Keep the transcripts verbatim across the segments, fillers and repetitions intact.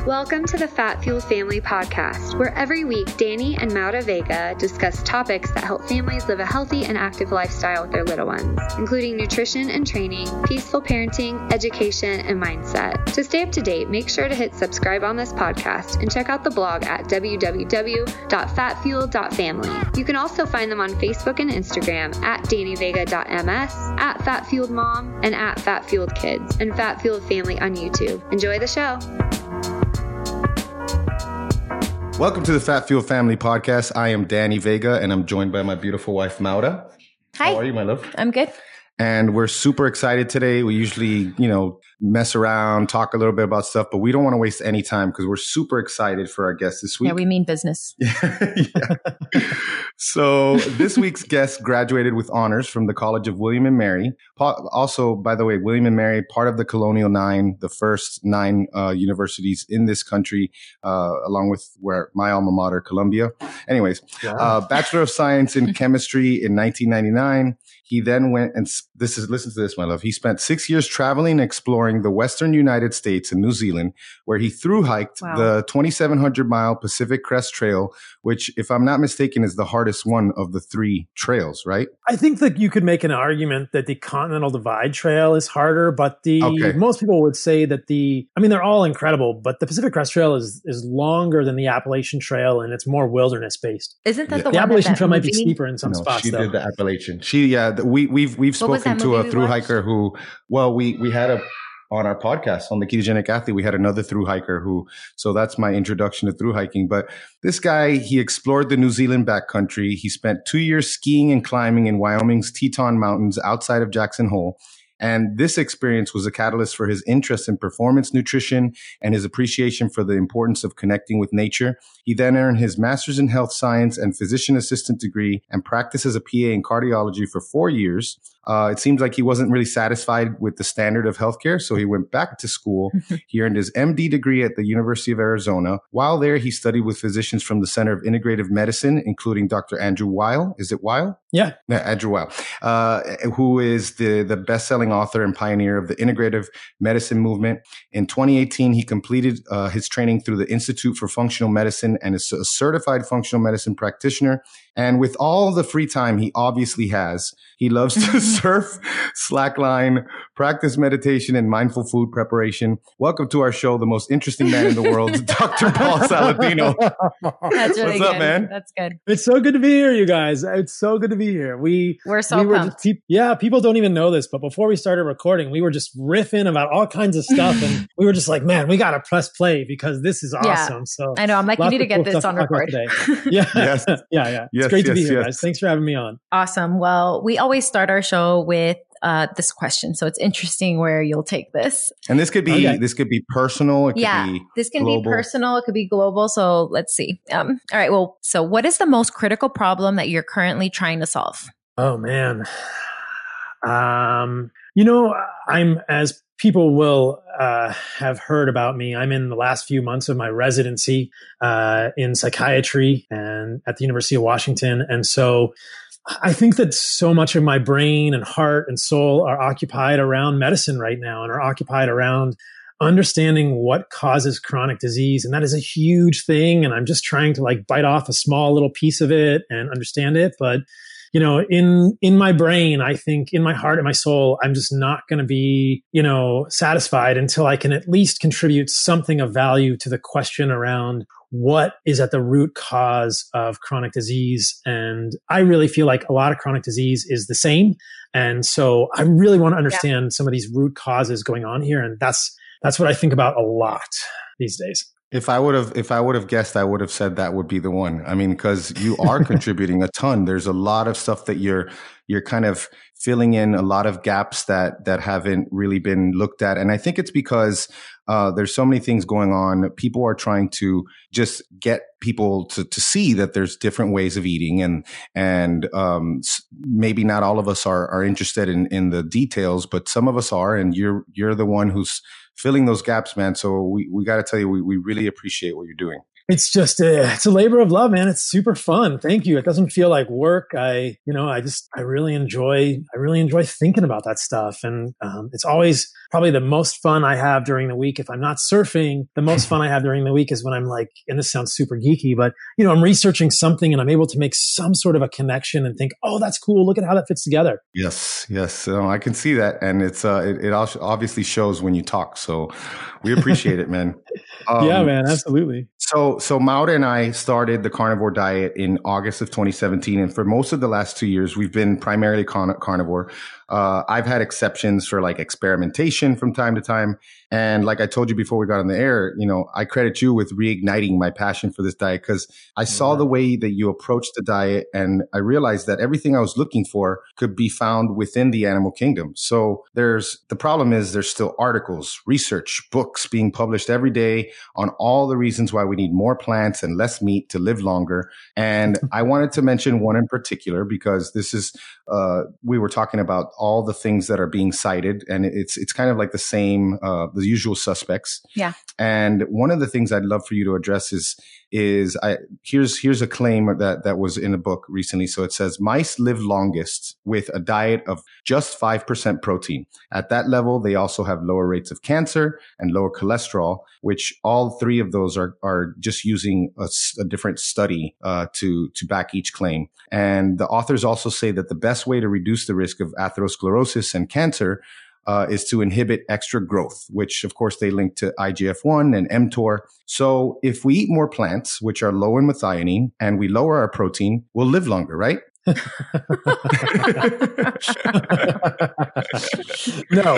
Welcome to the Fat Fueled Family Podcast, where every week Danny and Maura Vega discuss topics that help families live a healthy and active lifestyle with their little ones, including nutrition and training, peaceful parenting, education, and mindset. To stay up to date, make sure to hit subscribe on this podcast and check out the blog at w w w dot fat fueled dot family. You can also find them on Facebook and Instagram at danny vega dot m s, at Fat Fueled Mom, and at Fat Fueled Kids, and Fat Fueled Family on YouTube. Enjoy the show. Welcome to the Fat Fueled Family Podcast. I am Danny Vega, and I'm joined by my beautiful wife, Maura. Hi. How are you, my love? I'm good. And we're super excited today. We usually, you know, mess around, talk a little bit about stuff, but we don't want to waste any time because we're super excited for our guest this week. Yeah, we mean business. yeah. So this week's guest graduated with honors from the College of William and Mary. Also, by the way, William and Mary, part of the Colonial Nine, the first nine uh, universities in this country, uh, along with where my alma mater, Columbia. Anyways, wow. uh, Bachelor of Science in Chemistry in nineteen ninety-nine. He then went and this is, listen to this, my love. He spent six years traveling and exploring the Western United States and New Zealand, where he through hiked wow. the twenty-seven hundred mile Pacific Crest Trail, which, if I'm not mistaken, is the hardest one of the three trails, right? I think that you could make an argument that the Continental Divide Trail is harder, but the okay. most people would say that the, I mean, they're all incredible, but the Pacific Crest Trail is, is longer than the Appalachian Trail and it's more wilderness based. Isn't that yeah. the, the one Appalachian that Trail movie? might be steeper in some no, spots, she though. did the Appalachian. She, yeah, we, we've, we've spoken to a through hiker who, well, we, we had a, on our podcast on the Ketogenic Athlete, we had another through hiker who, so that's my introduction to through hiking. But this guy, he explored the New Zealand backcountry. He spent two years skiing and climbing in Wyoming's Teton Mountains outside of Jackson Hole. And this experience was a catalyst for his interest in performance nutrition and his appreciation for the importance of connecting with nature. He then earned his master's in health science and physician assistant degree and practiced as a P A in cardiology for four years. Uh, it seems like he wasn't really satisfied with the standard of healthcare, so he went back to school. He earned his M D degree at the University of Arizona. While there, he studied with physicians from the Center of Integrative Medicine, including Doctor Andrew Weil. Is it Weil? Yeah. Yeah, Andrew Weil, uh, who is the, the best-selling author and pioneer of the integrative medicine movement. In twenty eighteen, he completed uh, his training through the Institute for Functional Medicine and is a certified functional medicine practitioner. And with all the free time he obviously has, he loves to surf, slackline, practice meditation, and mindful food preparation. Welcome to our show, the most interesting man in the world, Doctor Paul Saladino. That's really What's good. up, man? That's good. It's so good to be here, you guys. It's so good to be here. We We're so we were pumped. Just, yeah, people don't even know this, but before we started recording, we were just riffing about all kinds of stuff, and we were just like, "Man, we got to press play because this is awesome." Yeah. So I know. I'm like, you need to get this on record. Today. Yeah, yes. yeah, yeah. Yes, it's great yes, to be here, yes. guys. Thanks for having me on. Awesome. Well, we always start our show with uh, this question, so it's interesting where you'll take this. And this could be okay. this could be personal. It could yeah, be this can global. be personal. It could be global. So let's see. Um, all right. Well, so what is the most critical problem that you're currently trying to solve? Oh man, um, you know, I'm as people will uh, have heard about me. I'm in the last few months of my residency uh, in psychiatry and at the University of Washington, and so I think that so much of my brain and heart and soul are occupied around medicine right now, and are occupied around understanding what causes chronic disease. And that is a huge thing. And I'm just trying to like bite off a small little piece of it and understand it. But, you know, in, in my brain, I think in my heart and my soul, I'm just not going to be, you know, satisfied until I can at least contribute something of value to the question around what is at the root cause of chronic disease. And I really feel like a lot of chronic disease is the same. And so I really want to understand yeah. some of these root causes going on here. And that's, That's what I think about a lot these days. If I would have, if I would have guessed, I would have said that would be the one. I mean, because you are contributing a ton. There's a lot of stuff that you're, you're kind of filling in, a lot of gaps that, that haven't really been looked at. And I think it's because, uh, there's so many things going on. People are trying to just get people to, to see that there's different ways of eating, and, and, um, maybe not all of us are, are interested in, in the details, but some of us are, and you're, you're the one who's filling those gaps, man. So we, we got to tell you, we, we really appreciate what you're doing. It's just a, it's a labor of love, man. It's super fun. Thank you. It doesn't feel like work. I, you know, I just, I really enjoy, I really enjoy thinking about that stuff. And um, it's always probably the most fun I have during the week. If I'm not surfing, the most fun I have during the week is when I'm like, and this sounds super geeky, but you know, I'm researching something and I'm able to make some sort of a connection and think, oh, that's cool. Look at how that fits together. Yes. Yes. Um, I can see that. And it's, uh, it, it obviously shows when you talk. So we appreciate it, man. Um, yeah, man. Absolutely. So, so Maura and I started the carnivore diet in August of twenty seventeen. And for most of the last two years, we've been primarily carn- carnivore. Uh, I've had exceptions for like experimentation from time to time. And like I told you before we got on the air, you know, I credit you with reigniting my passion for this diet because I saw the way that you approached the diet and I realized that everything I was looking for could be found within the animal kingdom. So there's, the problem is there's still articles, research, books being published every day on all the reasons why we need more plants and less meat to live longer. And I wanted to mention one in particular because this is, uh, we were talking about all the things that are being cited and it's, it's kind of like the same, uh, the usual suspects. Yeah. And one of the things I'd love for you to address is, is I, here's, here's a claim that, that was in a book recently. So it says mice live longest with a diet of just five percent protein. At that level, they also have lower rates of cancer and lower cholesterol, which all three of those are, are just using a, a different study, uh, to, to back each claim. And the authors also say that the best way to reduce the risk of atherosclerosis and cancer Uh, is to inhibit extra growth, which of course they link to I G F one and mTOR. So if we eat more plants, which are low in methionine, and we lower our protein, we'll live longer, right? No.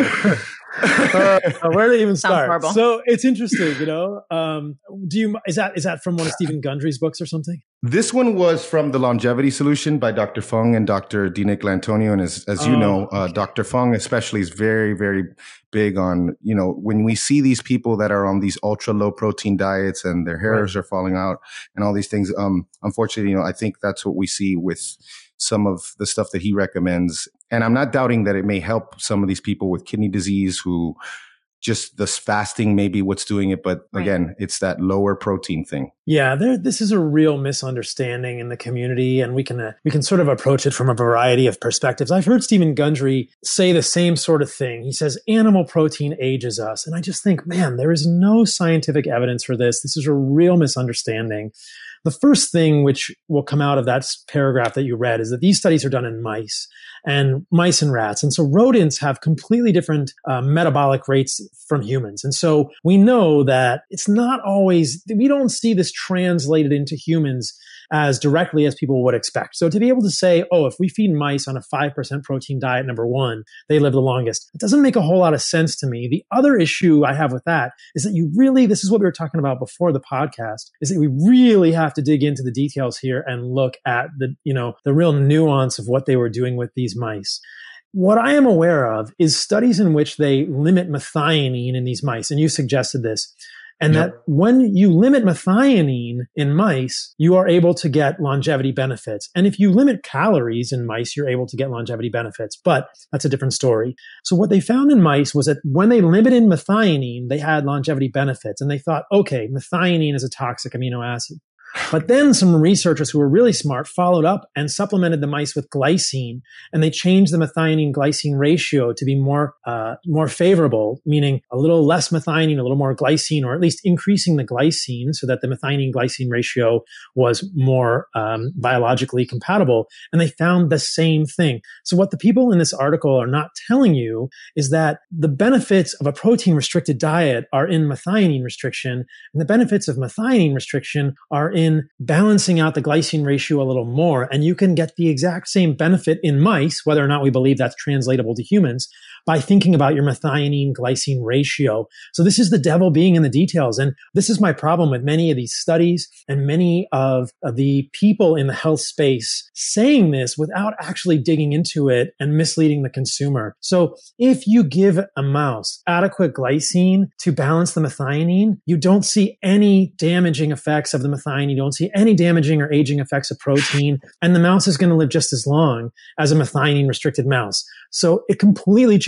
Uh, where to even start? So it's interesting, you know. Um, do you is that is that from one of Stephen Gundry's books or something? This one was from The Longevity Solution by Doctor Fung and Doctor DiNicolantonio. And as, as you oh, know, uh, okay. Doctor Fung especially is very, very big on, you know, when we see these people that are on these ultra low protein diets and their hairs right. are falling out and all these things. Um, unfortunately, you know, I think that's what we see with some of the stuff that he recommends. And I'm not doubting that it may help some of these people with kidney disease who just this fasting may be what's doing it. But again, right. it's that lower protein thing. Yeah, there, this is a real misunderstanding in the community, and we can uh, we can sort of approach it from a variety of perspectives. I've heard Stephen Gundry say the same sort of thing. He says animal protein ages us, and I just think, man, there is no scientific evidence for this. This is a real misunderstanding. The first thing which will come out of that paragraph that you read is that these studies are done in mice and mice and rats. And so rodents have completely different uh, metabolic rates from humans. And so we know that it's not always, we don't see this translated into humans as directly as people would expect. So to be able to say, oh, if we feed mice on a five percent protein diet, number one, they live the longest, it doesn't make a whole lot of sense to me. The other issue I have with that is that you really, this is what we were talking about before the podcast, is that we really have to dig into the details here and look at the, you know, the real nuance of what they were doing with these mice. What I am aware of is studies in which they limit methionine in these mice, and you suggested this. And yep. that when you limit methionine in mice, you are able to get longevity benefits. And if you limit calories in mice, you're able to get longevity benefits. But that's a different story. So what they found in mice was that when they limited methionine, they had longevity benefits. And they thought, okay, methionine is a toxic amino acid. But then some researchers who were really smart followed up and supplemented the mice with glycine, and they changed the methionine glycine ratio to be more uh, more favorable, meaning a little less methionine, a little more glycine, or at least increasing the glycine so that the methionine glycine ratio was more um, biologically compatible. And they found the same thing. So what the people in this article are not telling you is that the benefits of a protein restricted diet are in methionine restriction, and the benefits of methionine restriction are in in balancing out the glycine ratio a little more. And you can get the exact same benefit in mice, whether or not we believe that's translatable to humans, by thinking about your methionine glycine ratio. So this is the devil being in the details. And this is my problem with many of these studies and many of, of the people in the health space saying this without actually digging into it and misleading the consumer. So if you give a mouse adequate glycine to balance the methionine, you don't see any damaging effects of the methionine. You don't see any damaging or aging effects of protein. And the mouse is going to live just as long as a methionine restricted mouse. So it completely changes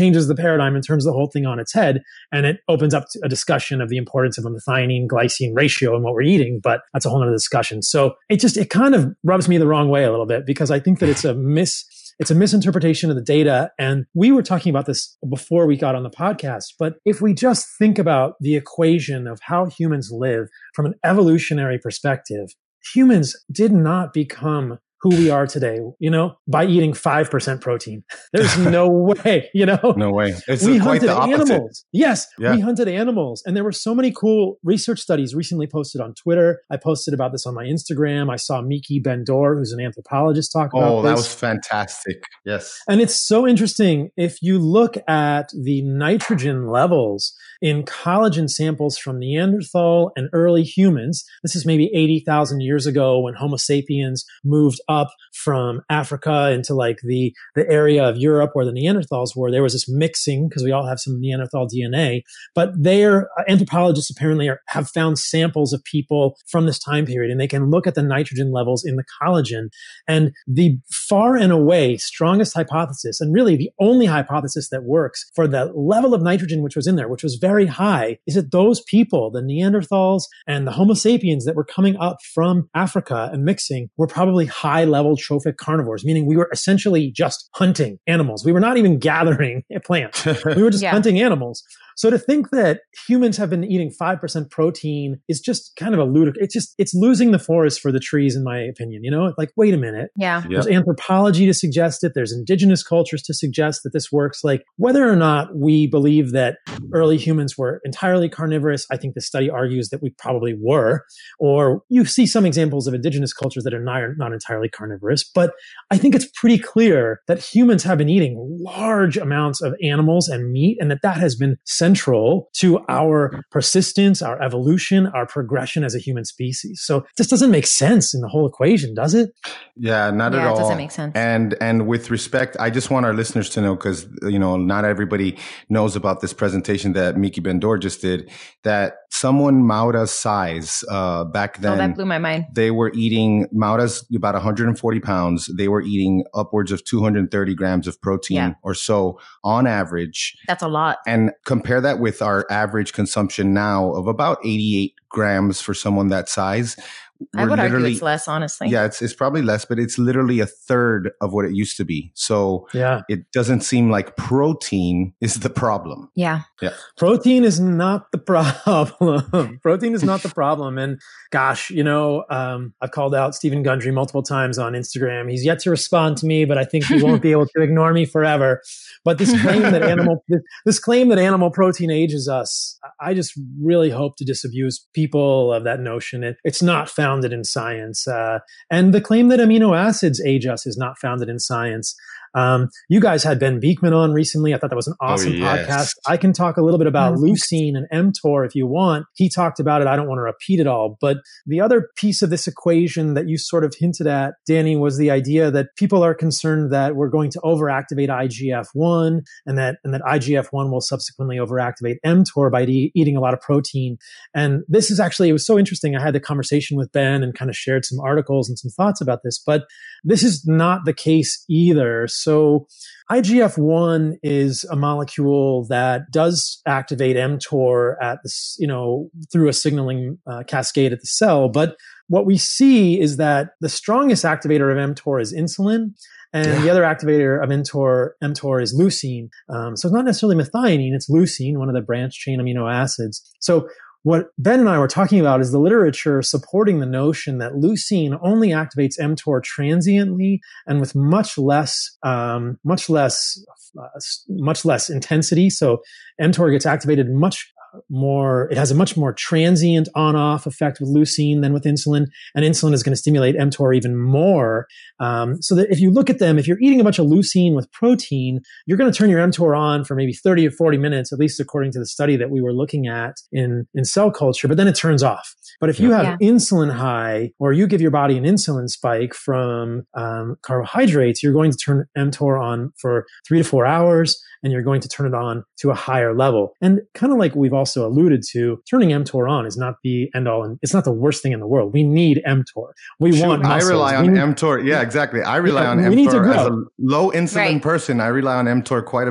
changes the paradigm and turns the whole thing on its head. And it opens up a discussion of the importance of a methionine glycine ratio and what we're eating. But that's a whole other discussion. So it just, it kind of rubs me the wrong way a little bit, because I think that it's a mis, it's a misinterpretation of the data. And we were talking about this before we got on the podcast. But if we just think about the equation of how humans live from an evolutionary perspective, humans did not become who we are today, you know, by eating five percent protein. There's no way, you know. No way. It's we quite hunted the opposite. Animals. Yes, yeah. we hunted animals. And there were so many cool research studies recently posted on Twitter. I posted about this on my Instagram. I saw Miki Ben-Dor, who's an anthropologist, talk about oh, this. Oh, that was fantastic. Yes. And it's so interesting. If you look at the nitrogen levels in collagen samples from Neanderthal and early humans, this is maybe eighty thousand years ago when Homo sapiens moved up from Africa into like the, the area of Europe where the Neanderthals were. There was this mixing because we all have some Neanderthal D N A, but their uh, anthropologists apparently are, have found samples of people from this time period, and they can look at the nitrogen levels in the collagen. And the far and away strongest hypothesis, and really the only hypothesis that works for the level of nitrogen which was in there, which was very high, is that those people, the Neanderthals and the Homo sapiens that were coming up from Africa and mixing, were probably high level trophic carnivores, meaning we were essentially just hunting animals. We were not even gathering plants. We were just yeah. hunting animals. So to think that humans have been eating five percent protein is just kind of a ludicrous. It's just, it's losing the forest for the trees, in my opinion. You know, like, wait a minute. Yeah. Yep. There's anthropology to suggest it. There's indigenous cultures to suggest that this works. Like, whether or not we believe that early humans were entirely carnivorous, I think the study argues that we probably were. Or you see some examples of indigenous cultures that are not, not entirely carnivorous. But I think it's pretty clear that humans have been eating large amounts of animals and meat, and that that has been central to our persistence, our evolution, our progression as a human species. So this doesn't make sense in the whole equation, does it? Yeah, not yeah, at all. It doesn't make sense. And and with respect, I just want our listeners to know, because you know not everybody knows about this presentation that Miki Ben-Dor just did, that someone Maura's size uh, back then, oh, that blew my mind. They were eating, Maura's about one hundred forty pounds. They were eating upwards of two hundred thirty grams of protein yeah. or so on average. That's a lot. And compare that with our average consumption now of about eighty-eight grams for someone that size. I would argue it's less, honestly. Yeah, it's it's probably less, but it's literally a third of what it used to be. So yeah. it doesn't seem like protein is the problem. Yeah. Yeah. Protein is not the problem. Protein is not the problem. And gosh, you know, um, I've called out Stephen Gundry multiple times on Instagram. He's yet to respond to me, but I think he won't be able to ignore me forever. But this claim that animal, this claim that animal protein ages us, I just really hope to disabuse people of that notion. It, it's not founded in science. Uh, and the claim that amino acids age us is not founded in science. Um, you guys had Ben Beekman on recently. I thought that was an awesome oh, yes. podcast. I can talk a little bit about mm-hmm. leucine and mTOR if you want. He talked about it. I don't want to repeat it all. But the other piece of this equation that you sort of hinted at, Danny, was the idea that people are concerned that we're going to overactivate I G F one and that, and that I G F one will subsequently overactivate mTOR by de- eating a lot of protein. And this is actually, it was so interesting. I had the conversation with Ben and kind of shared some articles and some thoughts about this, but this is not the case either. So I G F one is a molecule that does activate mTOR at this, you know, through a signaling uh, cascade at the cell. But what we see is that the strongest activator of mTOR is insulin, and yeah. the other activator of mTOR, mTOR is leucine. Um, so it's not necessarily methionine; it's leucine, one of the branched chain amino acids. So what Ben and I were talking about is the literature supporting the notion that leucine only activates mTOR transiently and with much less, um, much less, uh, much less intensity. So mTOR gets activated much more, it has a much more transient on-off effect with leucine than with insulin, and insulin is going to stimulate mTOR even more. Um, so that if you look at them, if you're eating a bunch of leucine with protein, you're going to turn your mTOR on for maybe thirty or forty minutes, at least according to the study that we were looking at in, in cell culture, but then it turns off. But if you have yeah. insulin high, or you give your body an insulin spike from um, carbohydrates, you're going to turn mTOR on for three to four hours, and you're going to turn it on to a higher level. And kind of like we've also alluded to, turning mTOR on is not the end all, and it's not the worst thing in the world. We need mTOR. We Shoot, want muscles. I rely on need, mTOR. Yeah, exactly. I rely yeah, on mTOR as a low insulin right. person. I rely on mTOR quite a bit.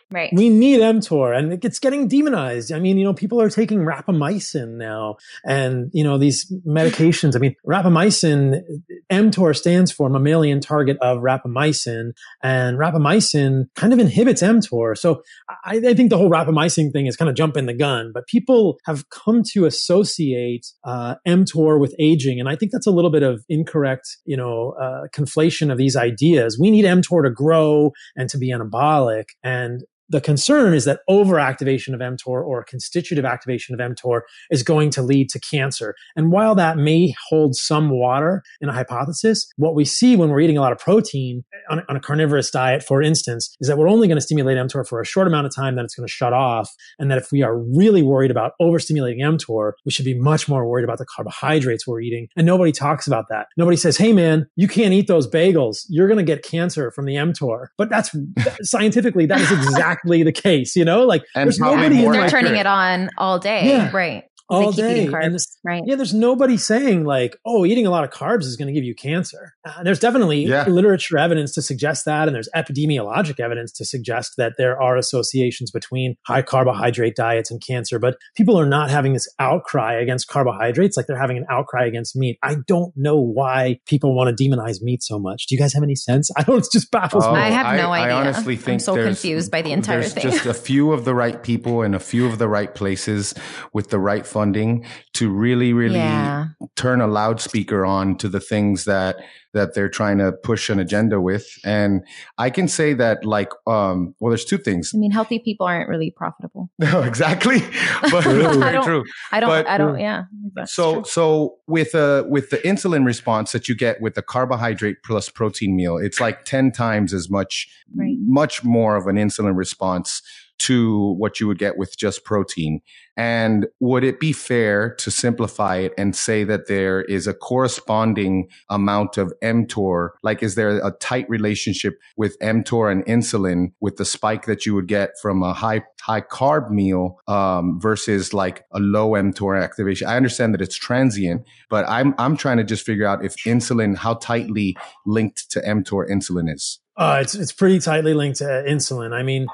Right. We need mTOR, and it's getting demonized. I mean, you know, people are taking rapamycin now, and, you know, these medications. I mean, rapamycin, mTOR stands for mammalian target of rapamycin, and rapamycin kind of inhibits mTOR. So I, I think the whole rapamycin thing is kind of jumping the gun, but people have come to associate uh, mTOR with aging, and I think that's a little bit of incorrect, you know, uh, conflation of these ideas. We need mTOR to grow and to be anabolic, and the concern is that overactivation of mTOR or constitutive activation of mTOR is going to lead to cancer. And while that may hold some water in a hypothesis, what we see when we're eating a lot of protein on, on a carnivorous diet, for instance, is that we're only going to stimulate mTOR for a short amount of time, then it's going to shut off. And that if we are really worried about overstimulating mTOR, we should be much more worried about the carbohydrates we're eating. And nobody talks about that. Nobody says, hey man, you can't eat those bagels. You're going to get cancer from the mTOR. But that's scientifically, that is exactly the case, you know, like and there's nobody in they're like, turning it on all day, yeah, right? All day, carbs, this, right? Yeah, there's nobody saying like, oh, eating a lot of carbs is going to give you cancer. Uh, there's definitely yeah. literature evidence to suggest that, and there's epidemiologic evidence to suggest that there are associations between high carbohydrate diets and cancer. But people are not having this outcry against carbohydrates like they're having an outcry against meat. I don't know why people want to demonize meat so much. Do you guys have any sense? I don't. It just baffles oh, me. I have no I, idea. I honestly think I'm so confused by the entire there's thing. Just a few of the right people and a few of the right places with the right funding to really, really yeah. turn a loudspeaker on to the things that that they're trying to push an agenda with. And I can say that, like, um, well, there's two things. I mean, healthy people aren't really profitable. No, exactly. But I very don't, true. I don't, but, I don't, yeah. So, true. so with uh with the insulin response that you get with the carbohydrate plus protein meal, it's like ten times as much, right. much more of an insulin response to what you would get with just protein. And would it be fair to simplify it and say that there is a corresponding amount of mTOR? Like, is there a tight relationship with mTOR and insulin with the spike that you would get from a high, high carb meal, um, versus like a low mTOR activation? I understand that it's transient, but I'm, I'm trying to just figure out if insulin, how tightly linked to mTOR insulin is. Uh, it's, it's pretty tightly linked to insulin. I mean,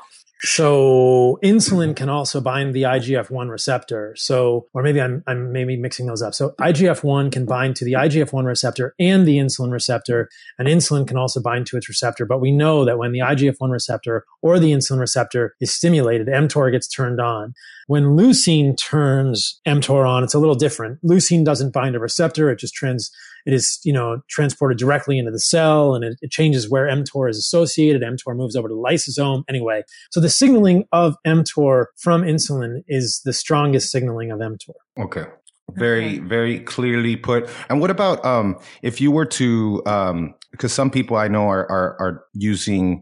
So insulin can also bind the I G F one receptor. So, or maybe I'm, I'm maybe mixing those up. So I G F one can bind to the I G F one receptor and the insulin receptor, and insulin can also bind to its receptor. But we know that when the I G F one receptor or the insulin receptor is stimulated, mTOR gets turned on. When leucine turns mTOR on, it's a little different. Leucine doesn't bind a receptor. It just trans, it is, you know, transported directly into the cell, and it, it changes where mTOR is associated. mTOR moves over to the lysosome. Anyway, so the signaling of mTOR from insulin is the strongest signaling of mTOR. Okay. Very, very clearly put. And what about, um, if you were to, um, because some people I know are, are, are using,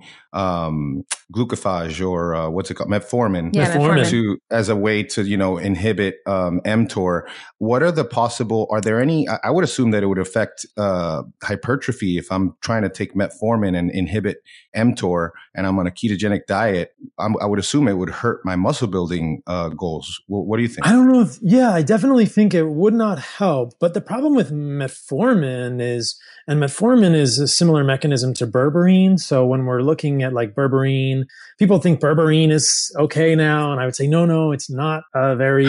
um, glucophage or, uh, what's it called? Metformin, yeah, metformin. to, as a way to, you know, inhibit, um, mTOR. What are the possible, are there any, I would assume that it would affect, uh, hypertrophy if I'm trying to take metformin and inhibit mTOR and I'm on a ketogenic diet. I'm, I would assume it would hurt my muscle building, uh, goals. What, what do you think? I don't know if, yeah, I definitely think it would not help. But the problem with metformin is, and metformin is a similar mechanism to berberine. So when we're looking at like berberine, people think berberine is okay now. And I would say, no, no, it's not a very,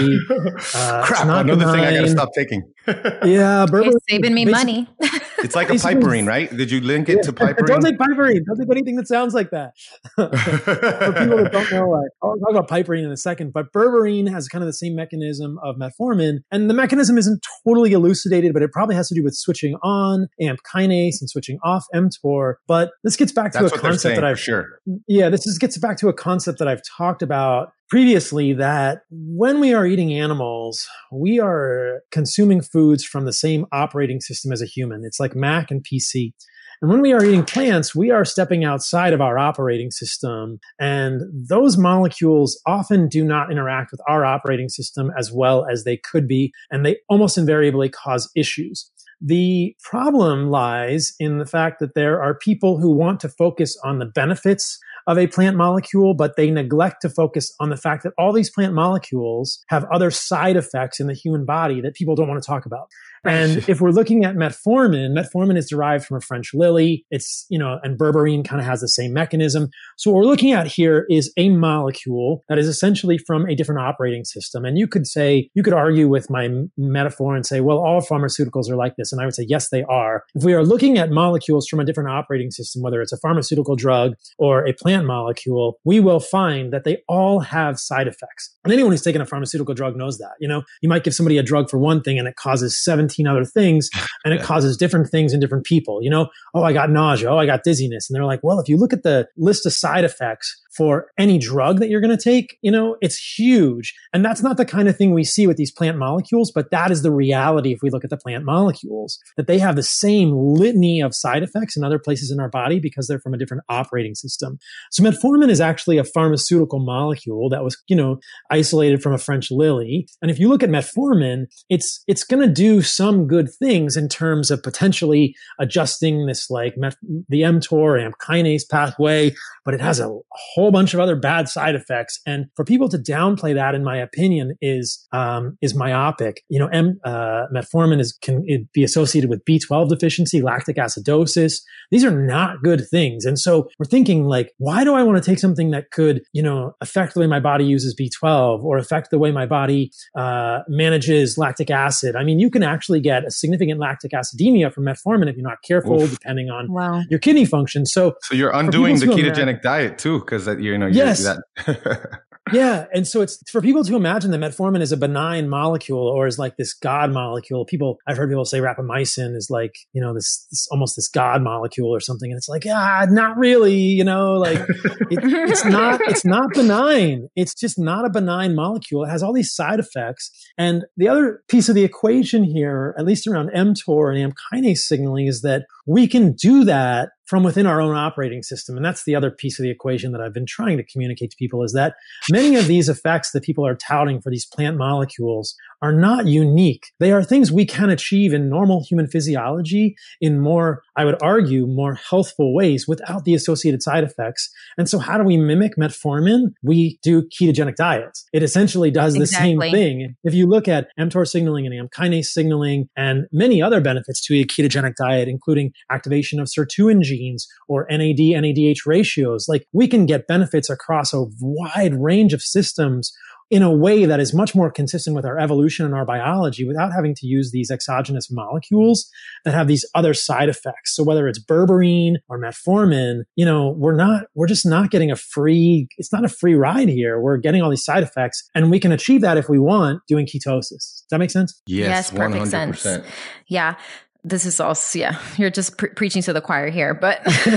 uh, crap, not another benign. thing I got to stop taking. Yeah. Berberine, You're saving me money. It's like a piperine, right? Did you link it yeah, to piperine? Don't take piperine. Don't take anything that sounds like that. For people that don't know, like, I'll talk about piperine in a second, but berberine has kind of the same mechanism of metformin. And the mechanism isn't totally elucidated, but it probably has to do with switching on AMP kinase and switching off mTOR. But this gets back to That's a concept that I've, sure. yeah, this is, gets back to a concept that I've talked about previously, that when we are eating animals, we are consuming foods from the same operating system as a human. It's like Mac and P C. And when we are eating plants, we are stepping outside of our operating system. And those molecules often do not interact with our operating system as well as they could be. And they almost invariably cause issues. The problem lies in the fact that there are people who want to focus on the benefits of a plant molecule, but they neglect to focus on the fact that all these plant molecules have other side effects in the human body that people don't want to talk about. And if we're looking at metformin, metformin is derived from a French lily. It's, you know, and berberine kind of has the same mechanism. So what we're looking at here is a molecule that is essentially from a different operating system. And you could say, you could argue with my metaphor and say, well, all pharmaceuticals are like this. And I would say, yes, they are. If we are looking at molecules from a different operating system, whether it's a pharmaceutical drug or a plant molecule, we will find that they all have side effects. And anyone who's taken a pharmaceutical drug knows that. You know, you might give somebody a drug for one thing and it causes seventeen other things, and it yeah. causes different things in different people. You know, oh, I got nausea. Oh, I got dizziness. And they're like, well, if you look at the list of side effects for any drug that you're going to take, you know, it's huge. And that's not the kind of thing we see with these plant molecules, but that is the reality if we look at the plant molecules, that they have the same litany of side effects in other places in our body because they're from a different operating system. So metformin is actually a pharmaceutical molecule that was, you know, isolated from a French lily. And if you look at metformin, it's, it's going to do some good things in terms of potentially adjusting this like met, the mTOR, AMP kinase pathway, but it has a whole bunch of other bad side effects. And for people to downplay that, in my opinion, is um, is myopic. You know, M, uh, metformin is can it be associated with B twelve deficiency, lactic acidosis. These are not good things. And so we're thinking like, why do I want to take something that could, you know, affect the way my body uses B twelve or affect the way my body uh, manages lactic acid? I mean, you can actually get a significant lactic acidemia from metformin if you're not careful, Oof. depending on wow. your kidney function. So, so you're undoing the ketogenic imagine, diet too, because that you know, yes. that. Yeah. And so it's for people to imagine that metformin is a benign molecule or is like this God molecule. People, I've heard people say rapamycin is like, you know, this, this almost this God molecule or something. And it's like, ah, not really, you know, like it, it's not, it's not benign. It's just not a benign molecule. It has all these side effects. And the other piece of the equation here, at least around mTOR and AMP kinase signaling, is that we can do that from within our own operating system. And that's the other piece of the equation that I've been trying to communicate to people, is that many of these effects that people are touting for these plant molecules are not unique. They are things we can achieve in normal human physiology in more, I would argue, more healthful ways without the associated side effects. And so how do we mimic metformin? We do ketogenic diets. It essentially does the exactly. same thing. If you look at mTOR signaling and AMP kinase signaling and many other benefits to a ketogenic diet, including activation of sirtuin genes or N A D N A D H ratios, like we can get benefits across a wide range of systems in a way that is much more consistent with our evolution and our biology without having to use these exogenous molecules that have these other side effects. So whether it's berberine or metformin, you know, we're not, we're just not getting a free, it's not a free ride here. We're getting all these side effects, and we can achieve that if we want doing ketosis. Does that make sense? Yes, yes perfect one hundred percent. sense. Yeah. This is also, yeah, you're just pre- preaching to the choir here, but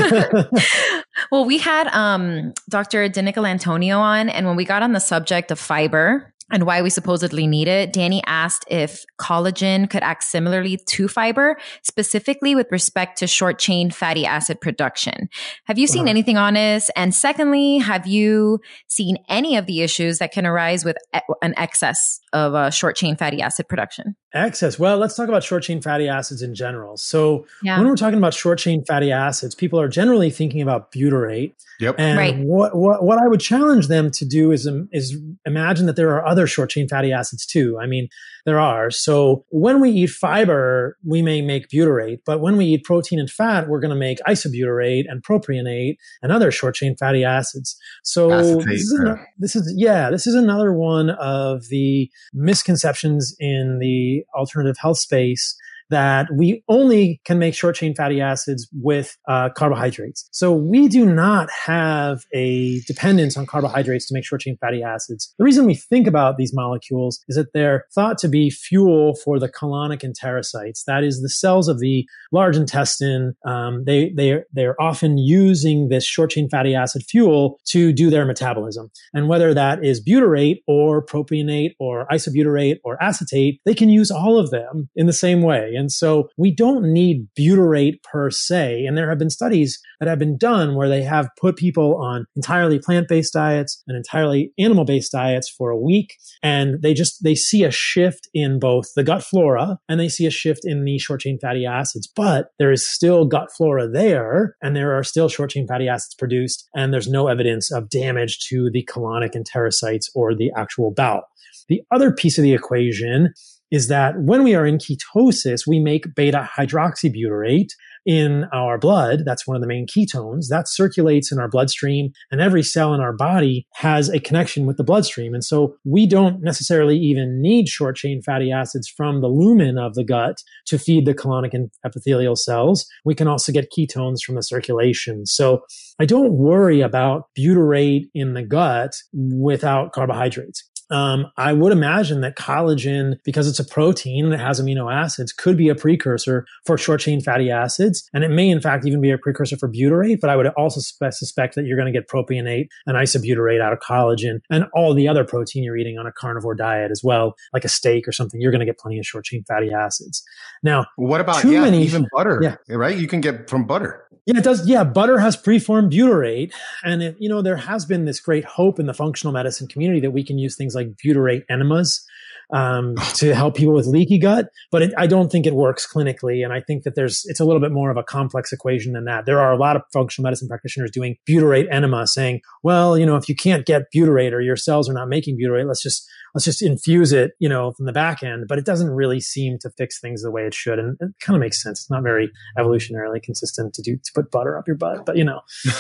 well, we had um, Doctor DiNicolantonio on, and when we got on the subject of fiber and why we supposedly need it, Danny asked if collagen could act similarly to fiber, specifically with respect to short chain fatty acid production. Have you seen uh-huh. anything on this? And secondly, have you seen any of the issues that can arise with e- an excess of uh, short chain fatty acid production? Excess. Well, let's talk about short chain fatty acids in general. So yeah. when we're talking about short chain fatty acids, people are generally thinking about butyrate. Yep. And right. what, what what I would challenge them to do is um, is imagine that there are other short chain fatty acids too. I mean, there are. So when we eat fiber, we may make butyrate, but when we eat protein and fat, we're going to make isobutyrate and propionate and other short chain fatty acids. So Acetate, this, is an, this is yeah, this is another one of the misconceptions in the alternative health space, that we only can make short chain fatty acids with uh, carbohydrates. So we do not have a dependence on carbohydrates to make short chain fatty acids. The reason we think about these molecules is that they're thought to be fuel for the colonic enterocytes. That is the cells of the large intestine. Um, they, they, they're often using this short chain fatty acid fuel to do their metabolism. And whether that is butyrate or propionate or isobutyrate or acetate, they can use all of them in the same way. And so we don't need butyrate per se. And there have been studies that have been done where they have put people on entirely plant-based diets and entirely animal-based diets for a week. And they just, they see a shift in both the gut flora and they see a shift in the short-chain fatty acids. But there is still gut flora there, and there are still short-chain fatty acids produced. And there's no evidence of damage to the colonic enterocytes or the actual bowel. The other piece of the equation is that when we are in ketosis, we make beta hydroxybutyrate in our blood. That's one of the main ketones that circulates in our bloodstream, and every cell in our body has a connection with the bloodstream. And so we don't necessarily even need short chain fatty acids from the lumen of the gut to feed the colonic and epithelial cells. We can also get ketones from the circulation. So I don't worry about butyrate in the gut without carbohydrates. Um, I would imagine that collagen, because it's a protein and it has amino acids, could be a precursor for short chain fatty acids. And it may, in fact, even be a precursor for butyrate. But I would also spe- suspect that you're going to get propionate and isobutyrate out of collagen and all the other protein you're eating on a carnivore diet as well, like a steak or something. You're going to get plenty of short chain fatty acids. Now, what about too yeah, many, even butter? Yeah. Right? You can get from butter. Yeah, it does. Yeah, butter has preformed butyrate. And, it, you know, there has been this great hope in the functional medicine community that we can use things like butyrate enemas um, to help people with leaky gut. But it, I don't think it works clinically. And I think that there's, it's a little bit more of a complex equation than that. There are a lot of functional medicine practitioners doing butyrate enema saying, well, you know, if you can't get butyrate or your cells are not making butyrate, let's just, let's just infuse it, you know, from the back end. But it doesn't really seem to fix things the way it should. And it kind of makes sense. It's not very evolutionarily consistent to do, to put butter up your butt, but you know,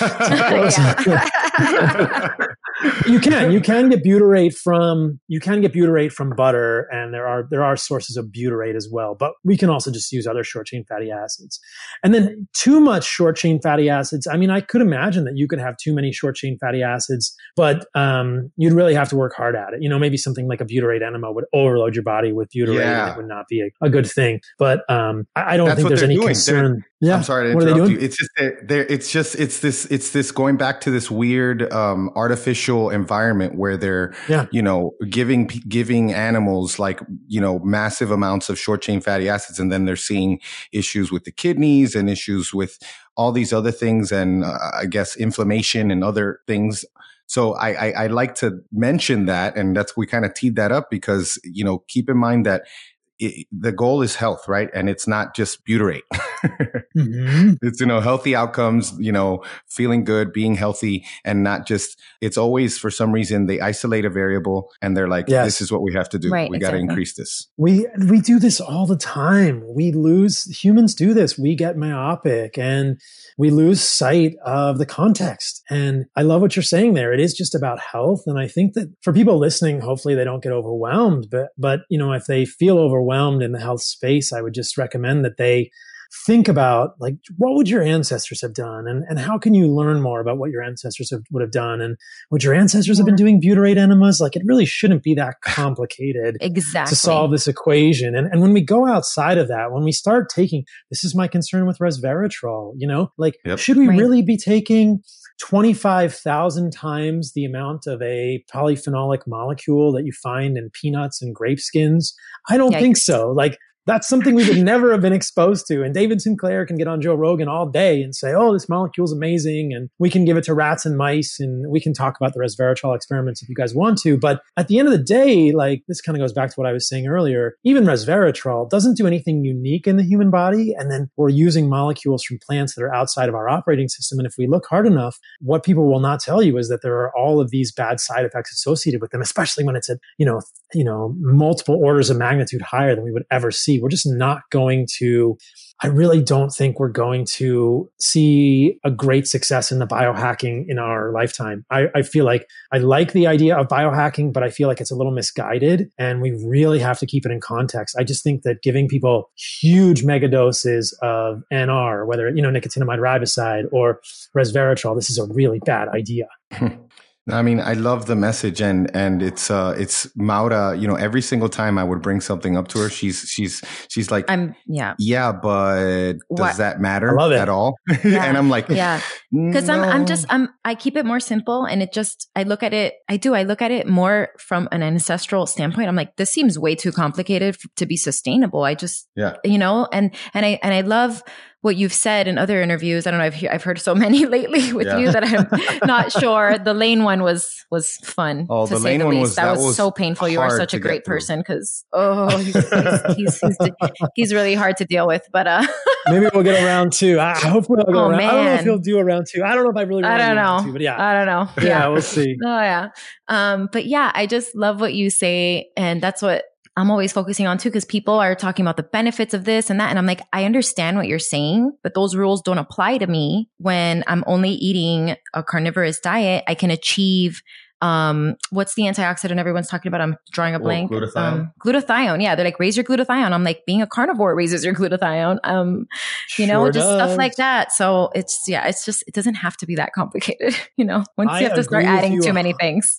you can, you can get butyrate from, you can get butyrate from butter. And there are, there are sources of butyrate as well, but we can also just use other short chain fatty acids. And then too much short chain fatty acids. I mean, I could imagine that you could have too many short chain fatty acids, but um, you'd really have to work hard at it. You know, maybe something like a butyrate enema would overload your body with butyrate, yeah. and it would not be a, a good thing. But um, I, I don't That's think there's any doing. concern. They're, yeah. I'm sorry to what interrupt you. It's just they're, they're, it's just it's this it's this going back to this weird um, artificial environment where they're yeah. you know giving giving animals like you know massive amounts of short chain fatty acids, and then they're seeing issues with the kidneys and issues with all these other things, and uh, I guess inflammation and other things. So I, I, I like to mention that, and that's we kind of teed that up because you know keep in mind that it, the goal is health, right? And it's not just butyrate. mm-hmm. It's you know healthy outcomes, you know feeling good, being healthy, and not just. It's always for some reason they isolate a variable and they're like, yes. this is what we have to do. Right, we exactly. got to increase this. We we do this all the time. We lose humans do this. We get myopic and we lose sight of the context. And I love what you're saying there. It is just about health. And I think that for people listening, hopefully they don't get overwhelmed. But, but, you know, if they feel overwhelmed in the health space, I would just recommend that they think about like, what would your ancestors have done? And, and how can you learn more about what your ancestors have, would have done? And would your ancestors have been doing butyrate enemas? Like it really shouldn't be that complicated exactly. to solve this equation. And, and when we go outside of that, when we start taking, this is my concern with resveratrol, you know, like, yep. should we right. really be taking twenty-five thousand times the amount of a polyphenolic molecule that you find in peanuts and grape skins? I don't Yikes. think so. Like, that's something we would never have been exposed to. And David Sinclair can get on Joe Rogan all day and say, oh, this molecule's amazing. And we can give it to rats and mice. And we can talk about the resveratrol experiments if you guys want to. But at the end of the day, like this kind of goes back to what I was saying earlier. Even resveratrol doesn't do anything unique in the human body. And then we're using molecules from plants that are outside of our operating system. And if we look hard enough, what people will not tell you is that there are all of these bad side effects associated with them, especially when it's at, you know, you know, multiple orders of magnitude higher than we would ever see. We're just not going to, I really don't think we're going to see a great success in the biohacking in our lifetime. I, I feel like I like the idea of biohacking, but I feel like it's a little misguided and we really have to keep it in context. I just think that giving people huge mega doses of N R, whether, you know, nicotinamide riboside or resveratrol, this is a really bad idea. I mean, I love the message, and and it's uh it's Maura. You know, every single time I would bring something up to her, she's she's she's like, I'm yeah yeah, but does what? that matter I love it. at all? Yeah. And I'm like, yeah, because no. I'm I'm just I'm I keep it more simple, and it just I look at it I do I look at it more from an ancestral standpoint. I'm like, this seems way too complicated f- to be sustainable. I just yeah, you know, and and I and I love what you've said in other interviews. I don't know. I've he- I've heard so many lately with yeah. you that I'm not sure. The Lane one was was fun. Oh, to the say Lane the one least. was that, that was, was so painful. You are such a great person because oh, he's he's, he's, he's, he's really hard to deal with. But uh, maybe we'll get around two. I hopefully I'll go oh, around. man. I don't know if he'll do around two. I don't know if I really. I don't know. Two, but yeah, I don't know. Yeah, yeah we'll see. Oh yeah. Um, but yeah, I just love what you say, and that's what. I'm always focusing on too, because people are talking about the benefits of this and that. And I'm like, I understand what you're saying, but those rules don't apply to me when I'm only eating a carnivorous diet. I can achieve Um, what's the antioxidant everyone's talking about? I'm drawing a blank. Well, glutathione. Um, glutathione. Yeah. They're like, raise your glutathione. I'm like, being a carnivore raises your glutathione. Um, you know, Sure just does. stuff like that. So it's, yeah, it's just, it doesn't have to be that complicated. You know, once I you have to start agree with adding you too a- many things.